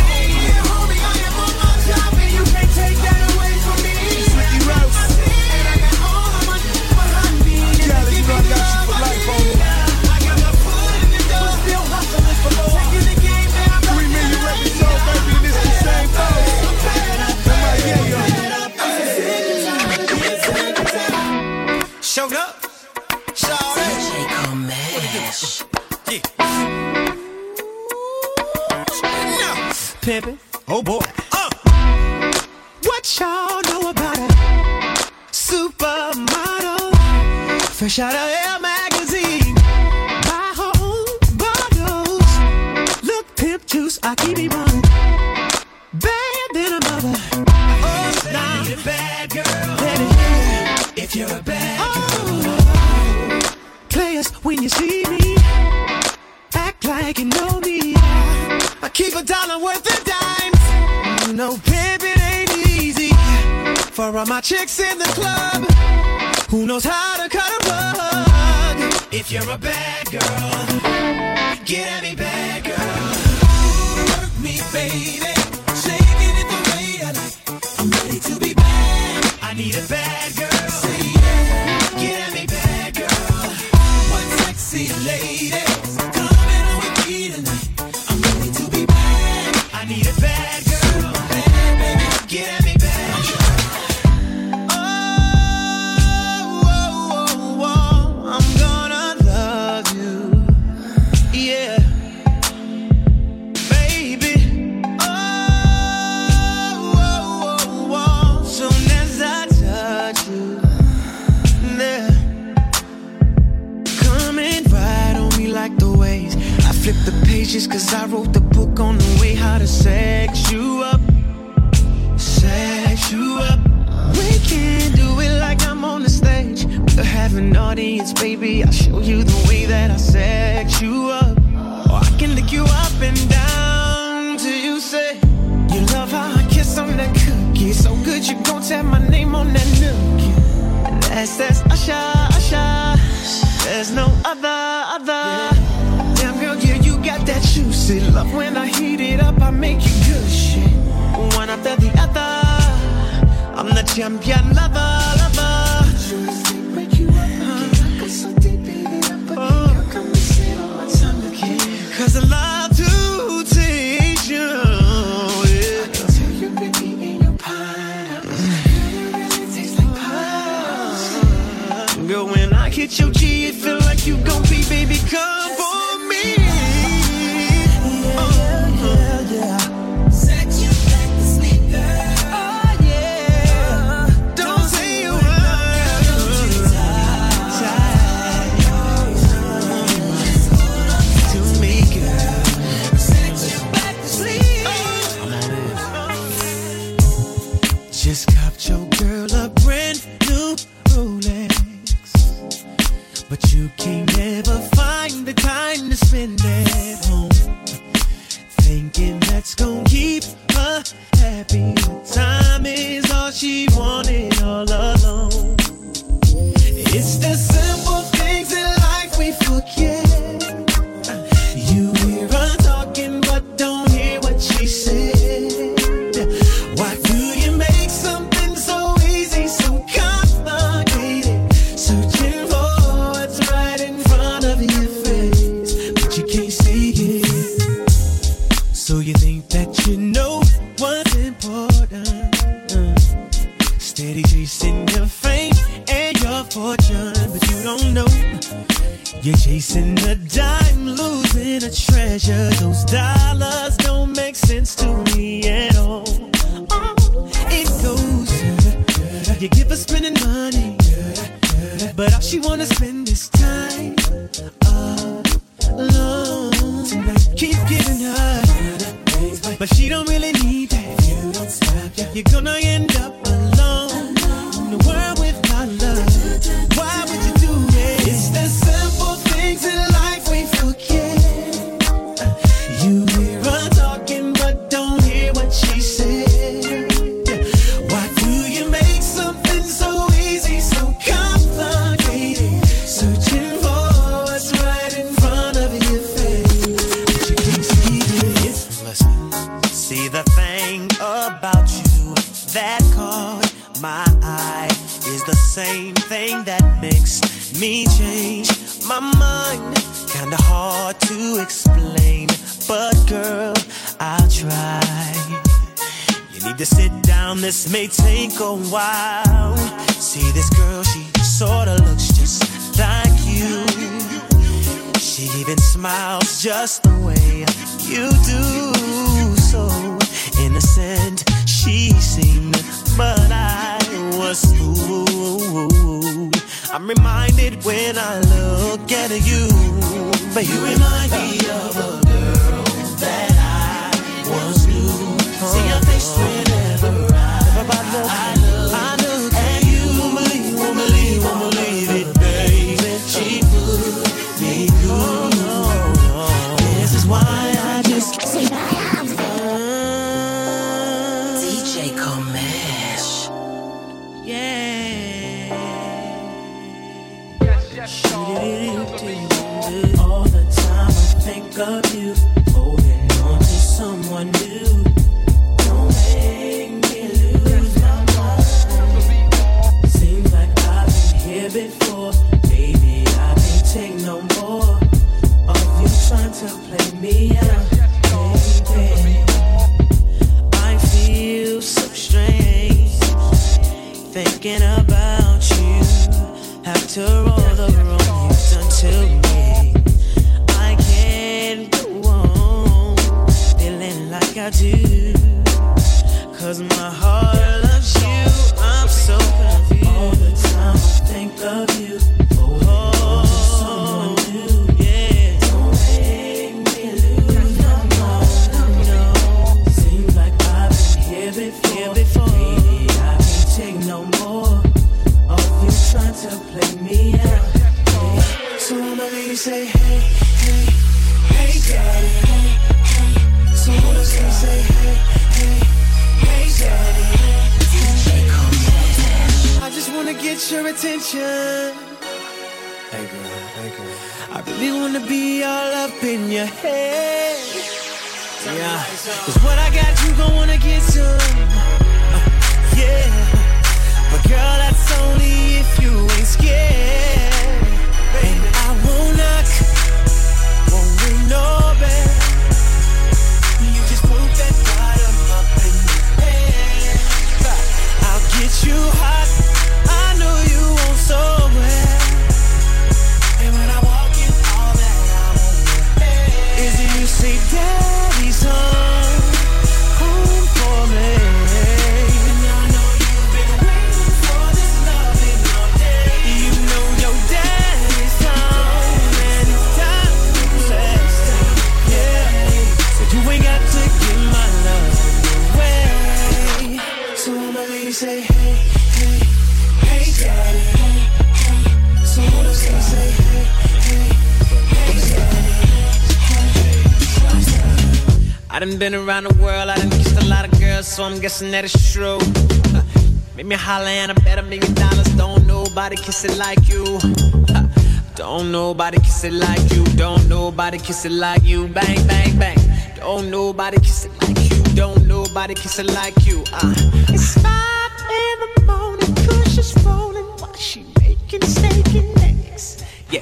Showed up. DJ Comash. Pimpin'. Oh boy. What y'all know about a supermodel? Fresh out of Elle magazine. Buy her own bottles. Look, pimp juice, I keep it running. Bad than a mother. Oh, nah. Need a bad girl. Baby, if you're a bad girl. Players, when you see me, act like you know me. I keep a dollar worth of dimes. No, baby, it ain't easy. For all my chicks in the club, who knows how to cut a rug? If you're a bad girl, get at me, bad girl. Work me, baby. Shaking it the way I like. I'm ready to be bad. I need a bad girl. Say yeah. Get at me, bad girl. One sexy lady. Coming on with me tonight. I'm ready to be bad. I need a bad girl. Bad, baby. Get at me, bad girl. I'm gonna love you. Yeah. Baby. Soon as I touch you. Yeah. Coming right on me like the waves. I flip the pages cause I wrote the book on the way how to sex you up. Sex you up. We can do it like I'm on the stage. We'll have an audience, baby. I'll show you the way that I sex you up. Oh, I can lick you up and down till you say you love how I kiss on that cookie. So good you gon' tap my name on that nookie. That's Usher, Usher. There's no other. Damn girl, yeah, you got that juicy love. When I heat it up, I make you good shit. One after the other. I'm the champion lover. Cause I love to taste you, yeah. I can tell you, baby, in your pineapple. It tastes like pineapple. Girl, when I hit your G, it feel like you gon' be, baby, come for me. Yeah. Set you back to sleep, girl. Oh, yeah. Don't say a word. Just copped your girl a brand new Rolex, but you can't never find the time to spend at home, thinking that's gon' keep her happy. Time is all she wanted all alone. It's the simple things in life we forget. You hear her talking but don't hear what she said. Why do you make something so easy so complicated? Searching for what's right in front of your face, but you can't see it. So you think that you know what's important, steady chasing your fame and your fortune, but you don't know you're chasing a dime, losing a treasure. Those dollars don't make sense to me at all. It goes, you give her spending money, but all she wanna spend is time alone. Keep giving her, but she don't really need that. You're gonna end up alone in the world without love. Why would you do it? It's the simple things in life we forget. You hear her talking but don't hear what she said. Why do you make something so easy so complicated? Searching for what's right in front of your face, but you can't see it. Listen, see the thing about you that caught my eye is the same thing that makes me change my mind. Kinda hard to explain, but girl, I'll try. You need to sit down, this may take a while. See this girl, she sorta looks just like you. She even smiles just the way you do. So innocent she seemed, but I was fooled. I'm reminded when I look at you, but you remind me of a girl that I once knew. See your face whenever I look at you. Won't believe it, baby. She put me through. This is why I just DJ Comesh. All the time I think of you, holding on to someone new. Don't make me lose my mind. Seems like I've been here before, baby. I can't take no more of you trying to play me out, baby. I feel so strange thinking about you after all the wrong you've done to me. I can't go on feeling like I do, 'cause my heart loves you. I'm so confused. All the time I think of you. Someone new. Yeah. Don't make me lose my mind. No. Seems like I've been here before. Baby, I can't take no more of you trying to play me out. So I'ma leave you say, hey, hey, hey, daddy. attention. Hey girl. I really wanna be all up in your head. Yeah, cause what I got, you gon' wanna get some. Yeah, but girl, that's only if you ain't scared. Baby, I won't knock, won't ring no bell. You just put that bottom up in your head. I'll get you hot, I know you want so well. And when I walk in, all that I want is you say, Daddy's home for me. And I know you've been waiting for this loving all day. You know your daddy's home and it's time to sex. Yeah, so you ain't got to give my love away. So my lady say, hey, hey, hey, daddy. So what does he say, hey, hey, hey, daddy. I done been around the world, I done kissed a lot of girls, so I'm guessing that it's true. Make me holler and I bet $1 million. Don't nobody kiss it like you. Don't nobody kiss it like you. Don't nobody kiss it like you. Bang, bang, bang. Don't nobody kiss it like you. Don't nobody kiss it like you. It's 5 in the morning, Kush is rolling while she making steak and eggs. Yeah.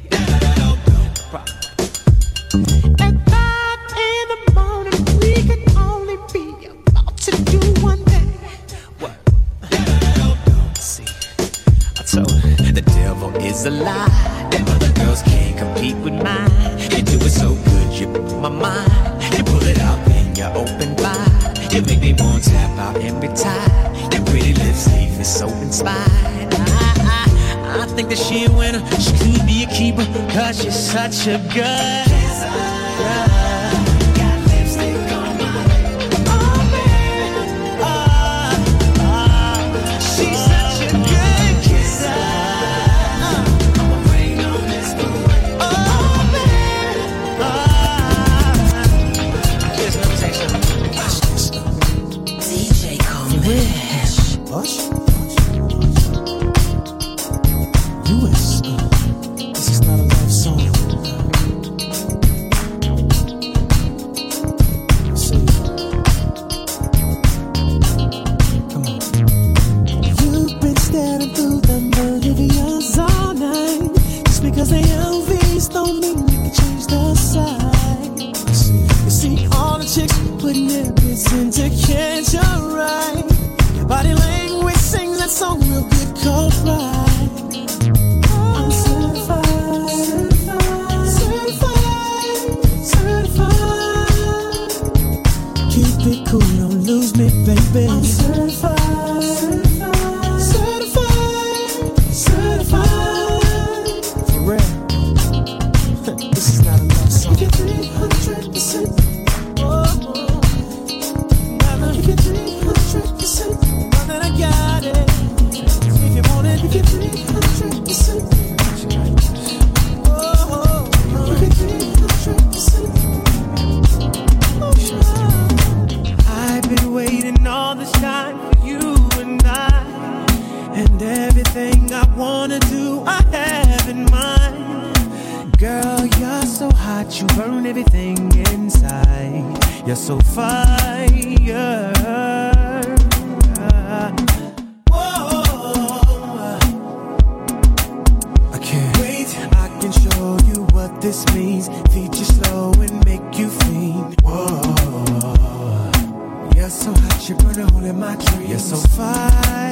At 5 in the morning, we can only be about to do one thing. What? See, I told her the devil is a lie. Them other girls can't compete with mine. You do it so good, you blow my mind. You pull it out in your open wide. You make me want to tap out every time. Your pretty lips leave me so inspired. I think that she a winner. She could be a keeper, cause she's such a good kisser. Got lipstick on my she's such a good kisser. I'ma rain on this boy. Kiss, let me say something. Watch this. DJ Comesh. Hush. U.S. This is not a love song. See, come on. You've been staring through the Bolivians all night. Just because they LVs don't mean you can change the side. You see all the chicks putting their bits into catch a ride. Your body language sings that song real good called Pride. I'm certified, certified. Keep it cool, don't lose me, baby. I'm certified, certified. For real. This is not a love song. Give you 300%. Oh, now give you 300%. Now that I got it. If you want it, give you 300%. Oh, give you 300%. I've been waiting all this time for you and I. And everything I wanna do, I have in mind. Girl, you're so hot, you burn everything inside. You're so fire. I can't wait, I can show you what this means. Feed you slow and make you fiend. Whoa, you're so hot, you burn a hole in my dreams. You're so fire.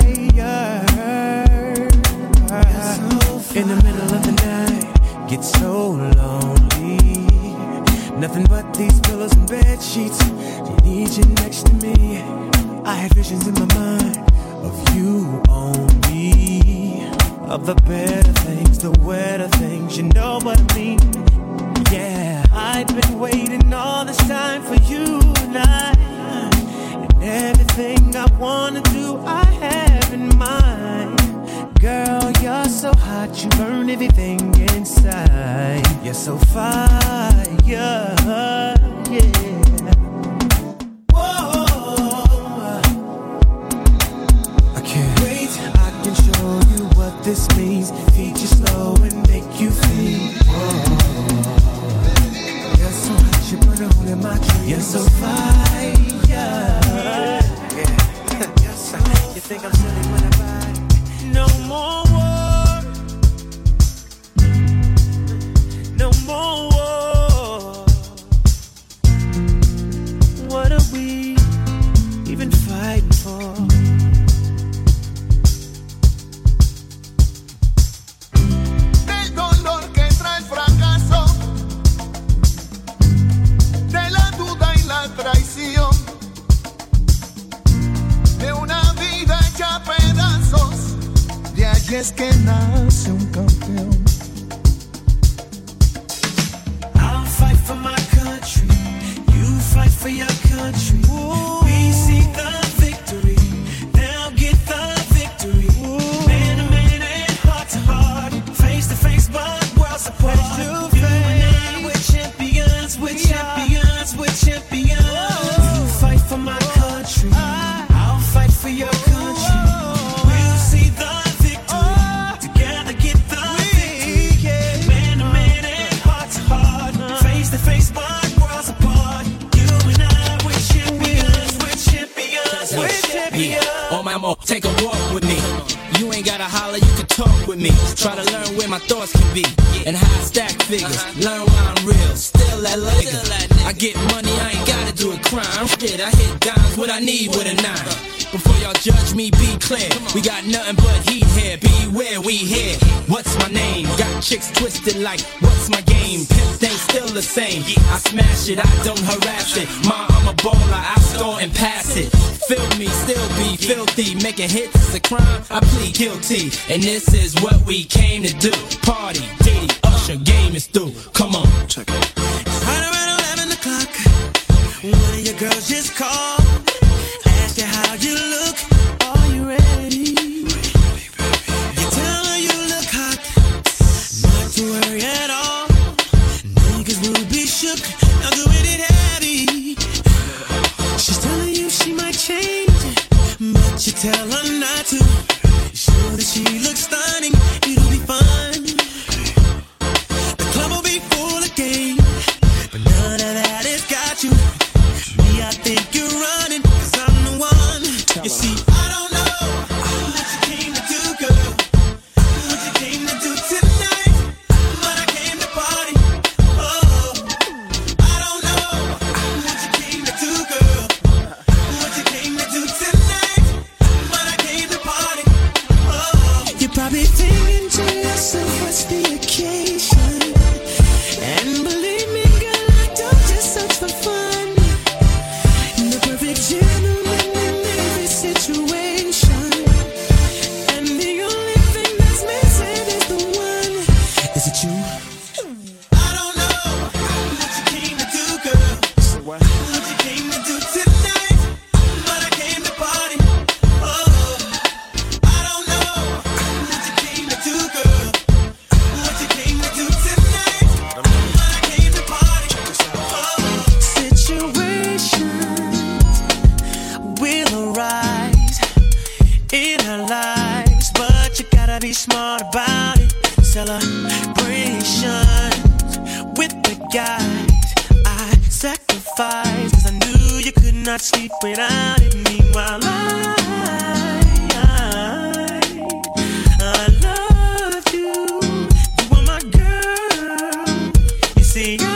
In the middle of the night, get so lonely. Nothing but these pillows and bed sheets. Need you next to me. I had visions in my mind of you only. Of the better things, the wetter things, you know what I mean. Yeah, I've been waiting all this time for you and I. And everything I wanna do, I have in mind. Girl, you're so hot, you burn everything inside. You're so fire, yeah. Whoa, I can't wait, I can show you what you're so fire. Yeah. You think I'm silly when I buy? No more war. No more war. What are we even fighting for? Del dolor que trae el fracaso, de la duda y la traición, de una vida hecha a pedazos, de ahí es que nace un campeón. I'll fight for my country, you fight for your country. We seek the victory, they'll get the victory. Man to man and heart to heart, face to face but worlds apart. You and I, we're champions, we're champions, we're champions. You fight for my country, I'll fight for your country. We'll see the victory, together get the victory. Man to man and heart to heart, face to face but worlds apart. You and I, we're champions, we're champions, we're champions. On my mo, take a walk with me. You ain't gotta holler, you can talk with me. Try to learn where my thoughts can be and how I stack figures. Learn why I'm real, still that nigga. I get money, I ain't gotta do a crime. Shit, I hit dimes, what I need with a 9. Before y'all judge me, be clear. We got nothing but heat here, beware, we here. What's my name? Got chicks twisted like, what's my game? Pimp thing still the same. I smash it, I don't harass it. I'm a baller, I score and pass it. Feel me, still be filthy. Making hits is a crime, I plead guilty. And this is what we came to do. Party, Diddy, Usher, game is through. Come on, check it. Right around 11 o'clock, one of your girls just called. Asked you how you look, are you ready? You tell her you look hot, not to worry at all. Niggas will be shook, now doing it heavy. She's telling you she might change, but you tell her not to. Sure that she looks stunning, it'll be fun. The club will be full again, but none of that has got you. Me, I think you're running, 'cause I'm the one. You see, I don't know what you came to do, girl, what you came to do tonight, but I came to party. Oh, I don't know what you came to do, girl, what you came to do tonight, but I came to party. Oh, you're probably thinking to yourself, what's the occasion? And believe me, girl, I don't just search for fun. The perfect gentleman in every situation. And the only thing that's missing is the one. Is it you? I don't know what you came to do, girl. What you came to do tonight, but I came to party. Oh, I don't know what you came to do, girl. What you came to do tonight, but I came to party. Oh, situations will arise in our lives, but you gotta be smart about it. Celebrations with the guys I sacrificed, 'cause I knew you could not sleep without it. Meanwhile, I loved you. You were my girl. You see, I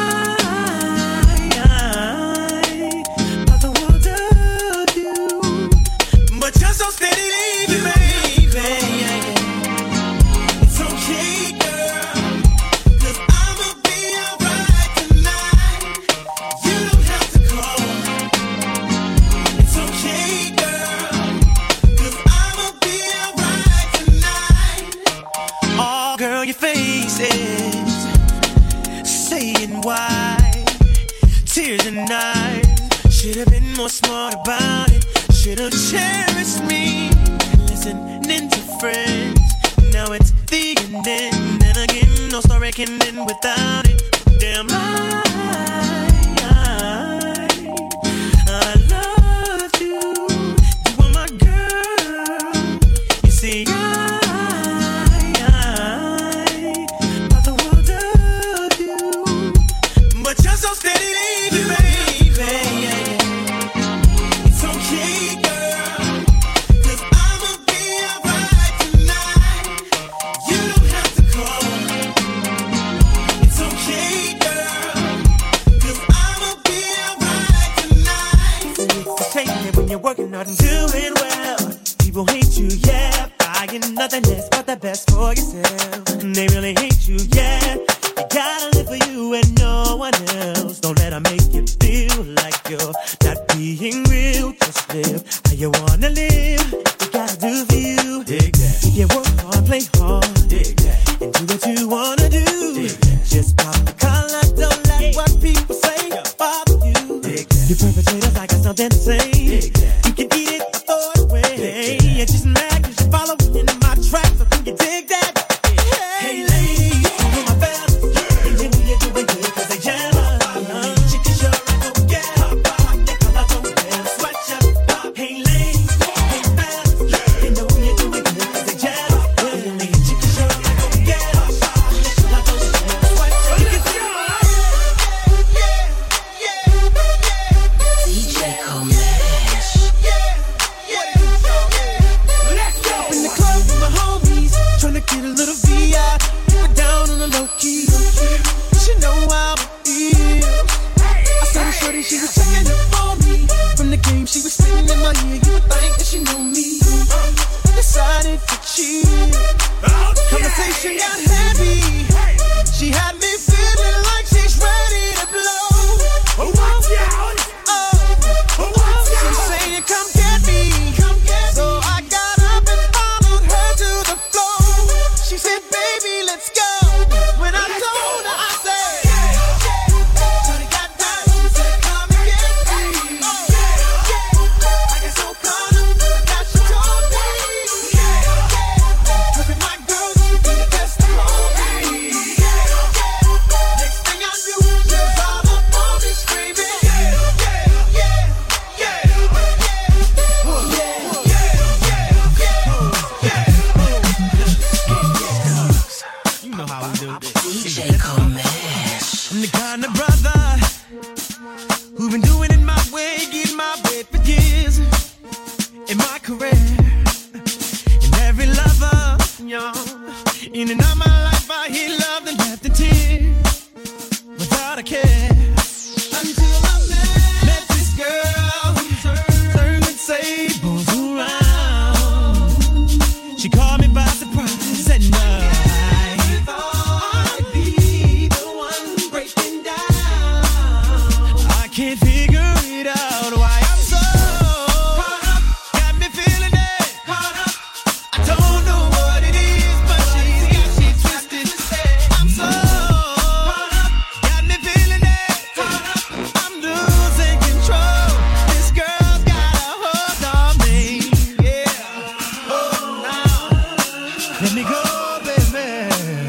thought the world of you, but you're so steady leaving, baby. It's okay, girl, 'cause I'ma be alright tonight. You don't have to call. It's okay, girl, 'cause I'ma be alright tonight. Oh, girl, your face is saying why. Tears and eyes, should've been more smart about it. Should've cherished me, listening to friends. Now it's the ending, and again, no story can end without it. Damn lie, I loved you. You were my girl. You see, I thought the world of you, but you're so steady leaving, baby. working hard and doing well. People hate you, yeah, buying nothing less but the best for yourself. They really hate you, yeah. You gotta live for you and no one else. Don't let them make you feel like you're not being real. Just live how you wanna live. You gotta do for you. Dig that. If you work hard, play hard. Dig that. And do what you wanna do. Dig that. Just pop the collar, don't let what people say bother you. Dig that. You perpetrators, I got something to say. Dig that. You can eat it or throw it away. You're just mad cause you're following in my tracks. So can you dig that? Hey ladies, you my fellas. And you know you're doing good cause they jealous. Chicken sure I don't get hot. They call out on them, sweat shop. Hey ladies, hey fellas. You know you're doing good cause they jealous. Chicken sure I don't get hot. They call out on them, sweat shop. DJ Comash. In the club with my homies, tryna get a little VI. Put down on the low key. She know how it is. I saw the shorty, she was checking up on me. From the game, she was singing in my ear. You would think that she knew me. Decided to chill. Conversation got heavy. She had me feeling like she's ready to blow. She's saying, come get me. So I got up and followed her to the floor. She said, baby, let's go. When I told her, I said, Shorty got down, she said, come and get me. I got so caught up that she told me. Look at my girl, she be the best of me. Next thing I knew, she was all up on me screaming. You know how we do this. DJ Comash. I'm the kind of brother who been doing it my way, getting my way for years in my career. And every lover, y'all, in and out my life, I hear love and left in tears without a care. Until I met this girl, turned the tables around. She caught me by surprise at night. Can't figure it out why I'm so caught up, got me feeling it, caught up. I don't know what it is, but she's got me twisted. I'm so caught up, got me feeling it, caught up. I'm losing control. This girl's got a hold on me, yeah. Oh, now let me go, baby.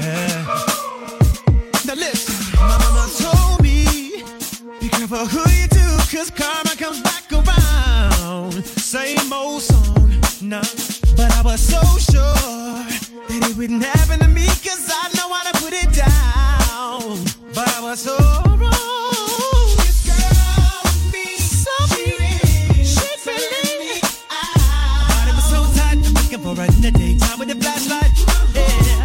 Now listen, my mama told me, be careful who you do, cause karma comes back around. Same old song, nah. But I was so sure that it wouldn't happen to me, cause I know how to put it down. But I was so wrong. This girl with me, so she really my body was so tight, I'm looking for her in the daytime with the flashlight. Yeah.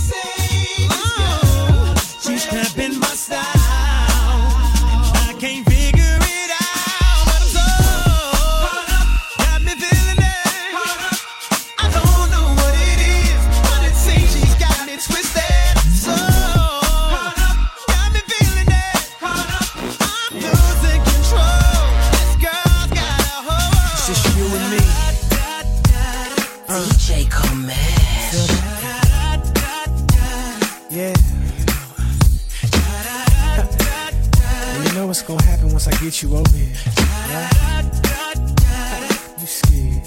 She's cramping my style. Can't figure it out, but I'm so caught up, got me feeling it. I don't know what it is, but it seems she's got me twisted. So caught up, got me feeling it. I'm losing control. This girl's got a hold. It's just you and me. DJ Comash. Yeah. You know what's gonna happen once I get you over here, right? You scared?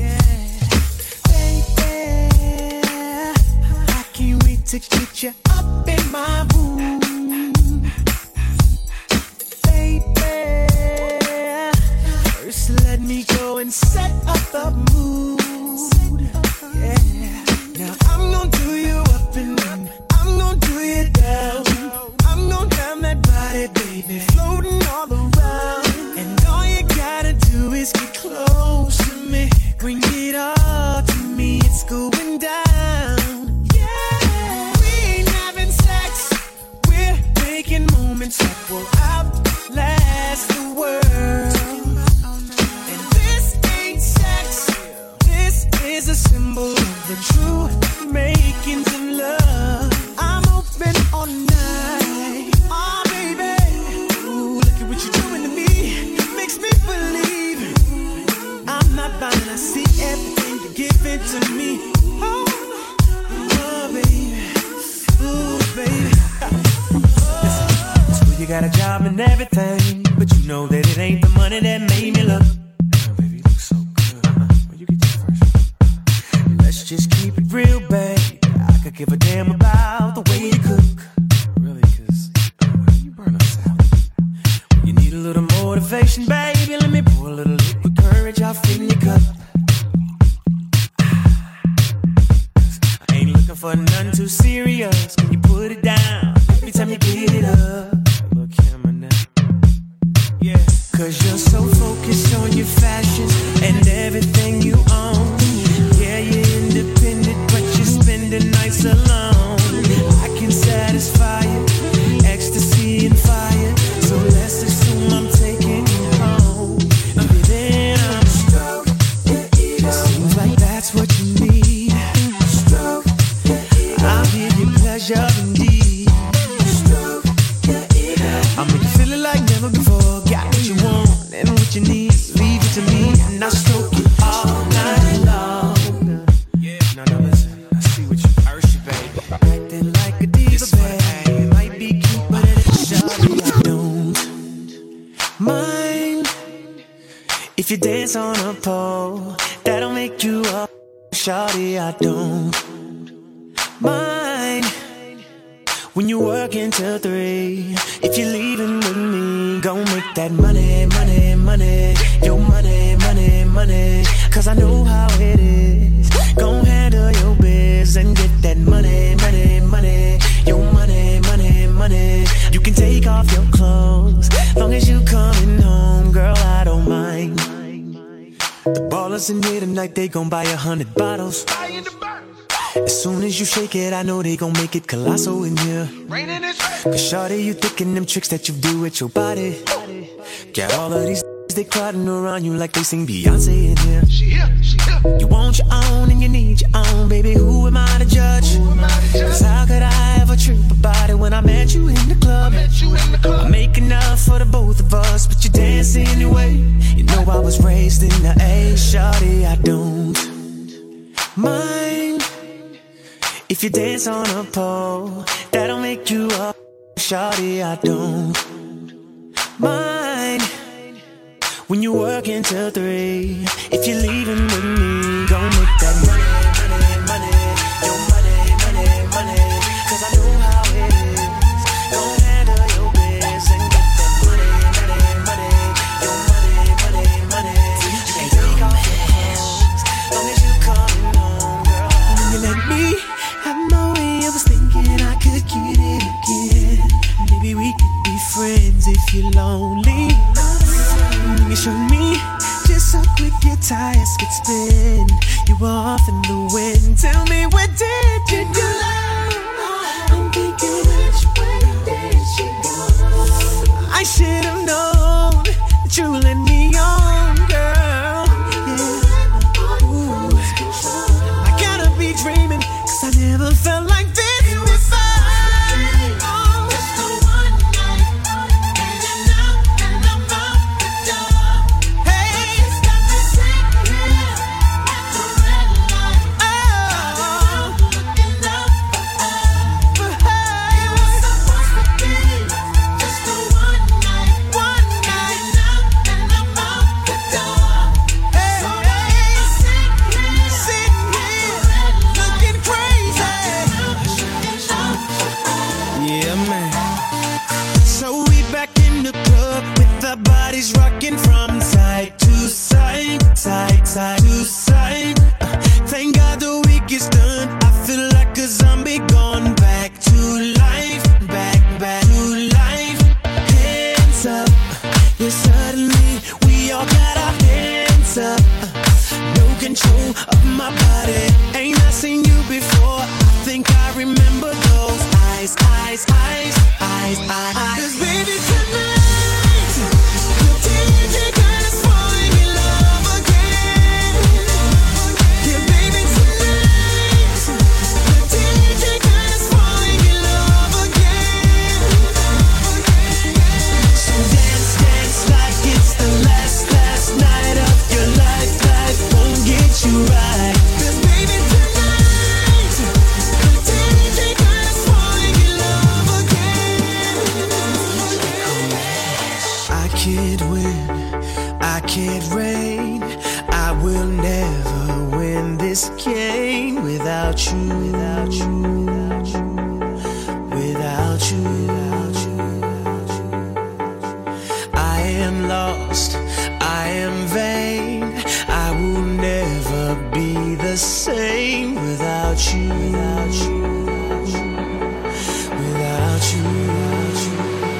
Baby, I can't wait to get you up in my room. Baby, first let me go and set up the mood. Yeah. Now I'm gonna do you up and down. I'm gonna do you down. I'm gonna have that body, baby, floating all around. And all you gotta do is get close to me. Bring it all to me. It's going down. Yeah. We ain't having sex. We're making moments that will outlast the world. And this it to me. Oh, baby. Ooh, baby. Listen, you got a job and everything, but you know that it ain't the money that made me look. Oh, baby, you look so good. Where you get that first? Let's just keep it real, babe. I could give a damn about the way you cook. Really, cause you burn us out. You need a little motivation, baby. Let me pour a little liquid courage off in your cup. I ain't looking for nothing too serious. Can you put it down every time you get it up? Look, camera now. Yeah. Cause you're so focused on your fashion and everything you own. Yeah, you're independent, but you're spending nights alone. I can satisfy you, ecstasy and fire. So let's assume I'm taking you home. Then I'm stroke. Seems like that's what you need. Stroke. I'll give you pleasure indeed. Stroke. I'll make you feel it like never before. Got what you want and what you need. Leave it to me and I'll stroke you all night long. Yeah, no, listen. I see what you urge, baby. Acting like a diva, baby. It might be cute, but it's shawty. I don't mind if you dance on a pole. That'll make you up, shawty. I don't mind when you work until 3. If you're leaving with me, gon' make that money, money, money. Your money, money, money. Cause I know how it is. Gon' handle your biz and get that money, money, money. Your money, money, money. You can take off your clothes, long as you coming home, girl, I don't mind. The ballers in here tonight, they gon' buy 100 bottles. As soon as you shake it, I know they gon' make it colossal in here. Cause shawty, you thinking them tricks that you do with your body. Got all of these they crowding around you like they sing Beyonce in here. You want your own and you need your own, baby, who am I to judge? Cause how could I ever trip about it when I met you in the club? I make enough for the both of us, but you dance anyway. You know I was raised in the A, shawty, I don't mind if you dance on a pole. That'll make you up, shawty, I don't mind when you work until 3. If you're leaving with me, gon' make that money, money, money. Your money, money, money. Cause I know how it is. Gon' handle your biz and get that money, money, money. Your money, money, money. You can take off your clothes, long as you coming home, girl. When you let me have my way, I was thinking I could get it again. Maybe we could be friends if you're lonely. You show me just how quick your tires could spin. You were off in the wind. Tell me, what did you do? I'm thinking, which way did you go? I should have known that you let me on, girl. Yeah. Ooh. I gotta be dreaming, cause I never felt like this before. Rocking from side to side, side, side to side. Thank God the week is done. I feel like a zombie gone back to life, back to life. Hands up, yeah, suddenly we all got our hands up. No control of my body. Ain't I seen you before? I think I remember those eyes, eyes, eyes, eyes, eyes. 'Cause baby, tonight you right. 'Cause baby, can't reign. I will never win this game without you, without you, without you, without you, without you. I am lost, I am vain. I will never be the same without you, without you, without you, without you.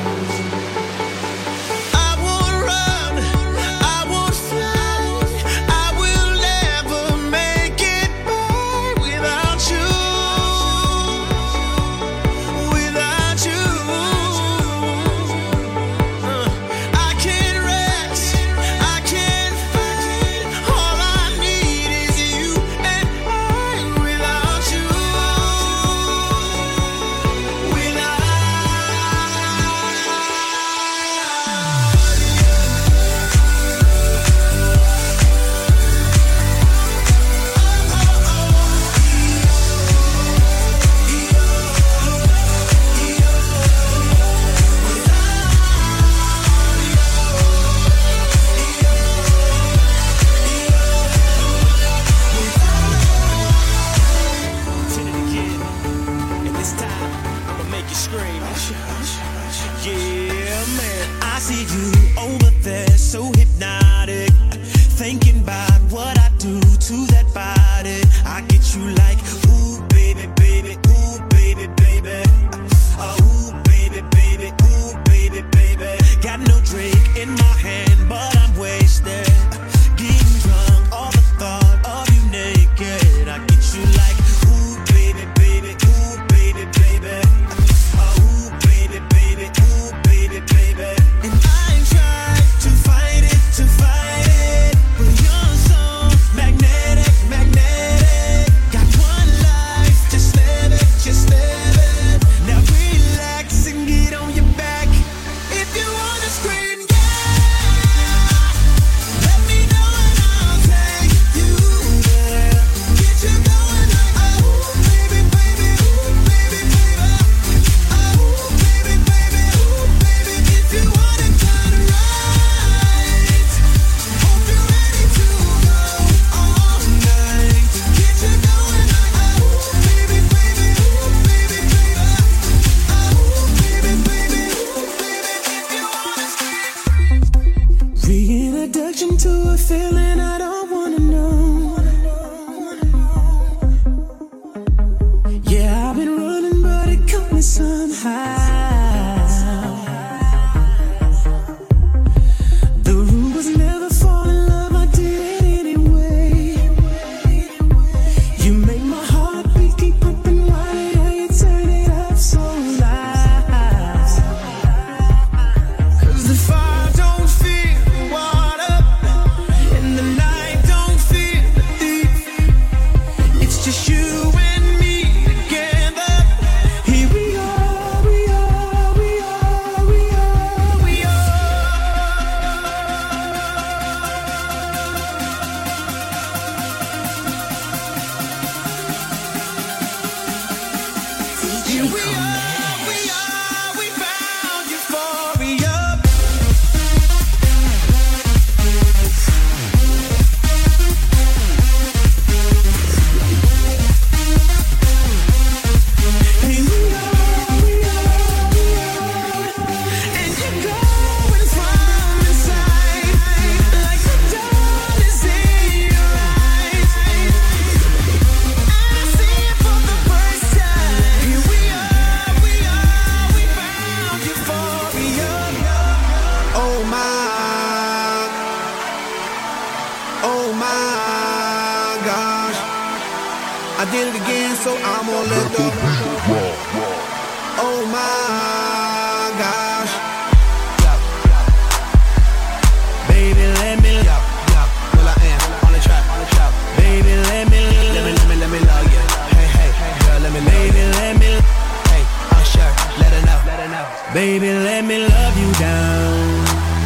Baby, let me love you down.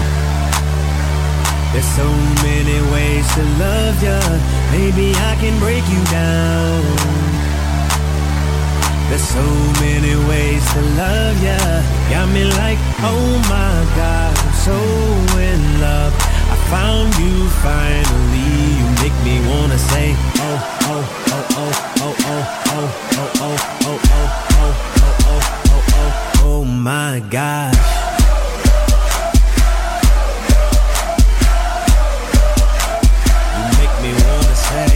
There's so many ways to love ya. Maybe I can break you down. There's so many ways to love ya. Got me like, oh my God, I'm so in love. I found finally. You make me wanna say, oh, oh, oh, oh, oh, oh, oh, oh, oh, oh, oh, oh, oh, oh, oh, oh, my God. You make me wanna say,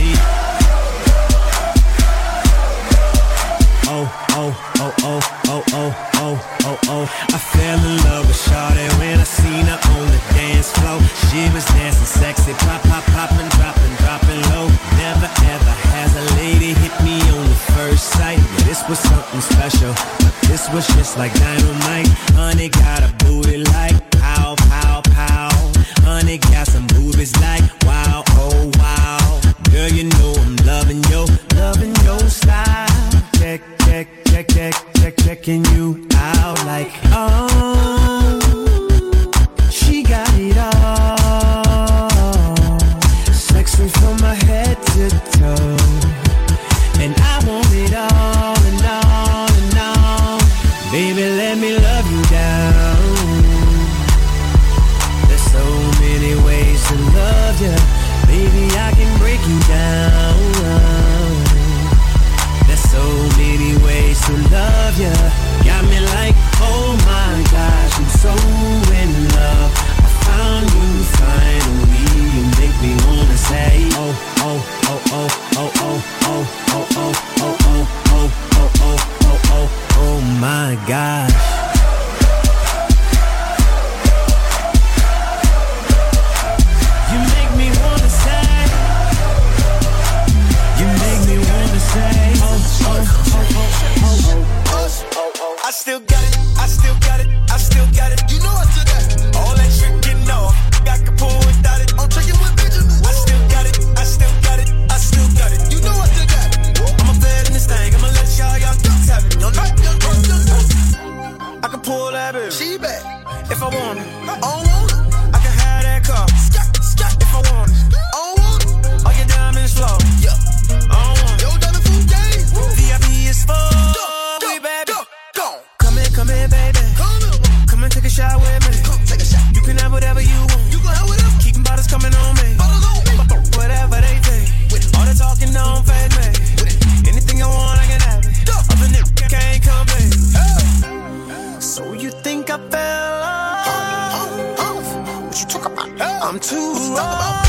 oh, oh, oh, oh, oh, oh, oh, oh, oh. I fell in love with Shawty when I seen her on the dance floor. She was dancing sexy, pop, pop, poppin', droppin', droppin' low. Never ever has a lady hit me on the first sight. Yeah, this was something special, but this was just like dynamite. Honey got a booty like pow, pow, pow. Honey got some boobies like wow, oh wow. Girl, you know I'm loving your style. Check, check, check, check, check, checking you out like, oh, she got it all. Sexy from my head to toe. And I want it all and all and all. Baby, let me love you down. There's so many ways to love you. Baby, I can break you down. There's so many ways to love you. Got me like, oh my gosh, I'm so in love. I found you finally. You make me wanna say, oh, oh, oh, oh, oh, oh, oh, oh, oh, oh, oh, oh, oh, oh, oh, oh, oh my gosh. You make me wanna say, you make me wanna say, oh, oh, oh, oh, oh, oh, oh. I still got it, I still got it, I still got it. You know I still got it. All that trickin' off, I can pull without it. I'm trickin' with Benjamin. I still got it, I still got it, I still got it. You know I still got it. I'ma fed in this thing, I'ma let y'all ducks have it. I can pull that bitch. She back. If I want it. I don't want it. I can have that car. If I want it. I don't want it. All your diamonds flow. Yeah. I don't want it. Yo, diamond food game. VIP is full. We baby. Go. Come in, baby. Come and take a shot with me. Come take a shot. You can have whatever you want. You can have whatever. Keeping bottles coming on me. Bottles on me. Whatever they think. All the talking don't fade me. Anything I want, I can have it. Other niggas can't complain. So you think I fell off? What you talk about? I'm too raw.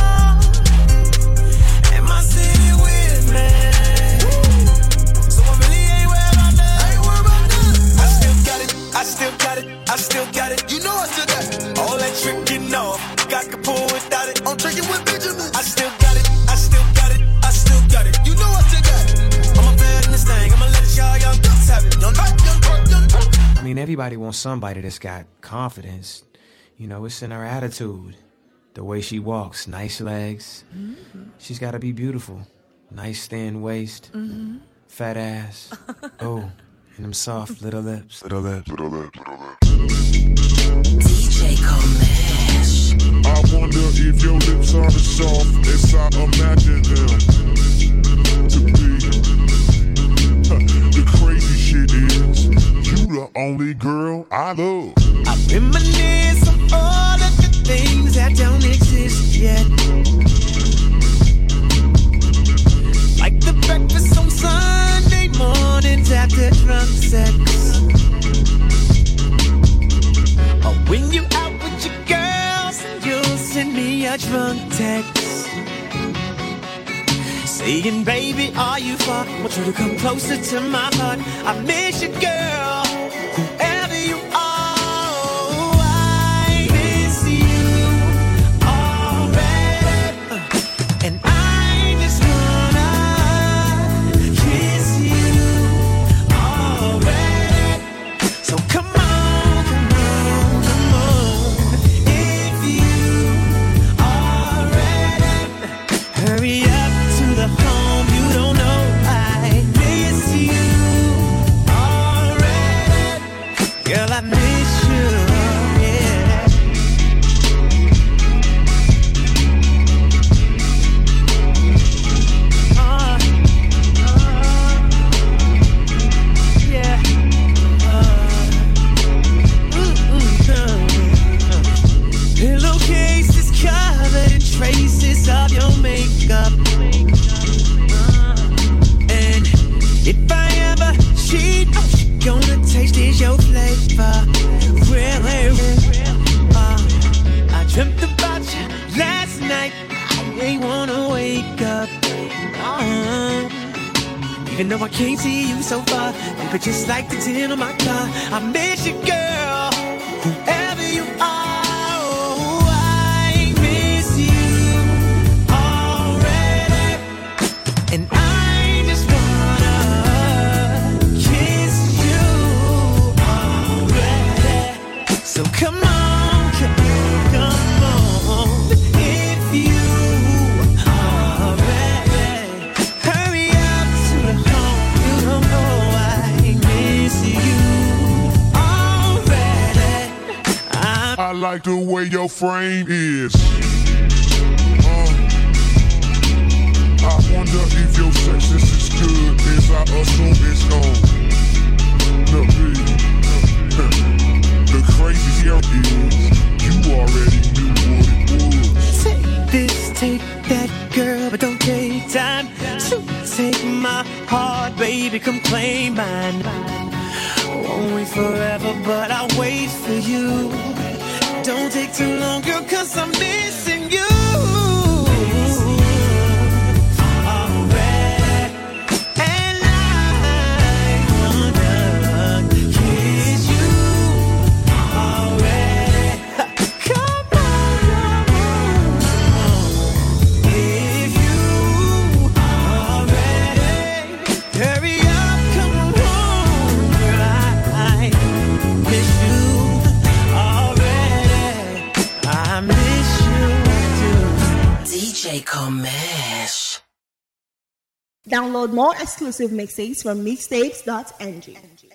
And my city with me. So I really ain't worried about that. I still got it, I still got it, I still got it. You know I still got it. All that tricking off, I can pull without it. I'm tricking with Benjamin. I still got it, I still got it, I still got it. You know I still got it. I'ma fed in this thing, I'ma let y'all ducks have it. I mean, everybody wants somebody that's got confidence. You know, it's in her attitude. The way she walks, nice legs. Mm-hmm. She's got to be beautiful. Nice thin waist, fat ass. Oh, and them soft little lips. Little lips. DJ Comash. I wonder if your lips are as soft as I imagine them to be. The crazy shit is, you the only girl I love. I reminisce on all of the things that don't exist yet. Like the breakfast on Sunday mornings after drunk sex. Or when you out with your girls and you'll send me a drunk text saying, baby, are you far? Want you to come closer to my heart. I miss you, girl, whoever you are. I miss you already. And I just wanna kiss you already. So come on, come on, come on. If you are ready, hurry up to the home you don't know. I miss you already. Girl, I miss you, yeah. Yeah. Pillowcases covered in traces mess up your makeup. And if I ever cheat, gonna taste is your flavor. Really, I dreamt about you last night. I ain't wanna wake up. Even though I can't see you so far, baby, just like the tin on my car. I miss you, girl, whoever you are. Oh, I miss you already, and I just wanna kiss you already. So come on, come on, if you are ready, hurry up to the home. You don't know I miss you already. I like the way your frame is. I wonder if your sex is as good as I assume it's gone. Look, baby, the crazy here is you already knew what it was. Take this, take that, girl, but don't take time to take my heart, baby, come claim mine. Won't wait forever, but I'll wait for you. Don't take too long, girl, 'cause I'm missing you already. And I wanna kiss you already. Come on, if you are ready, hurry up, come on, girl, I miss you already. I miss you too. DJ Comesh. Download more exclusive mixtapes from mixtapes.ng.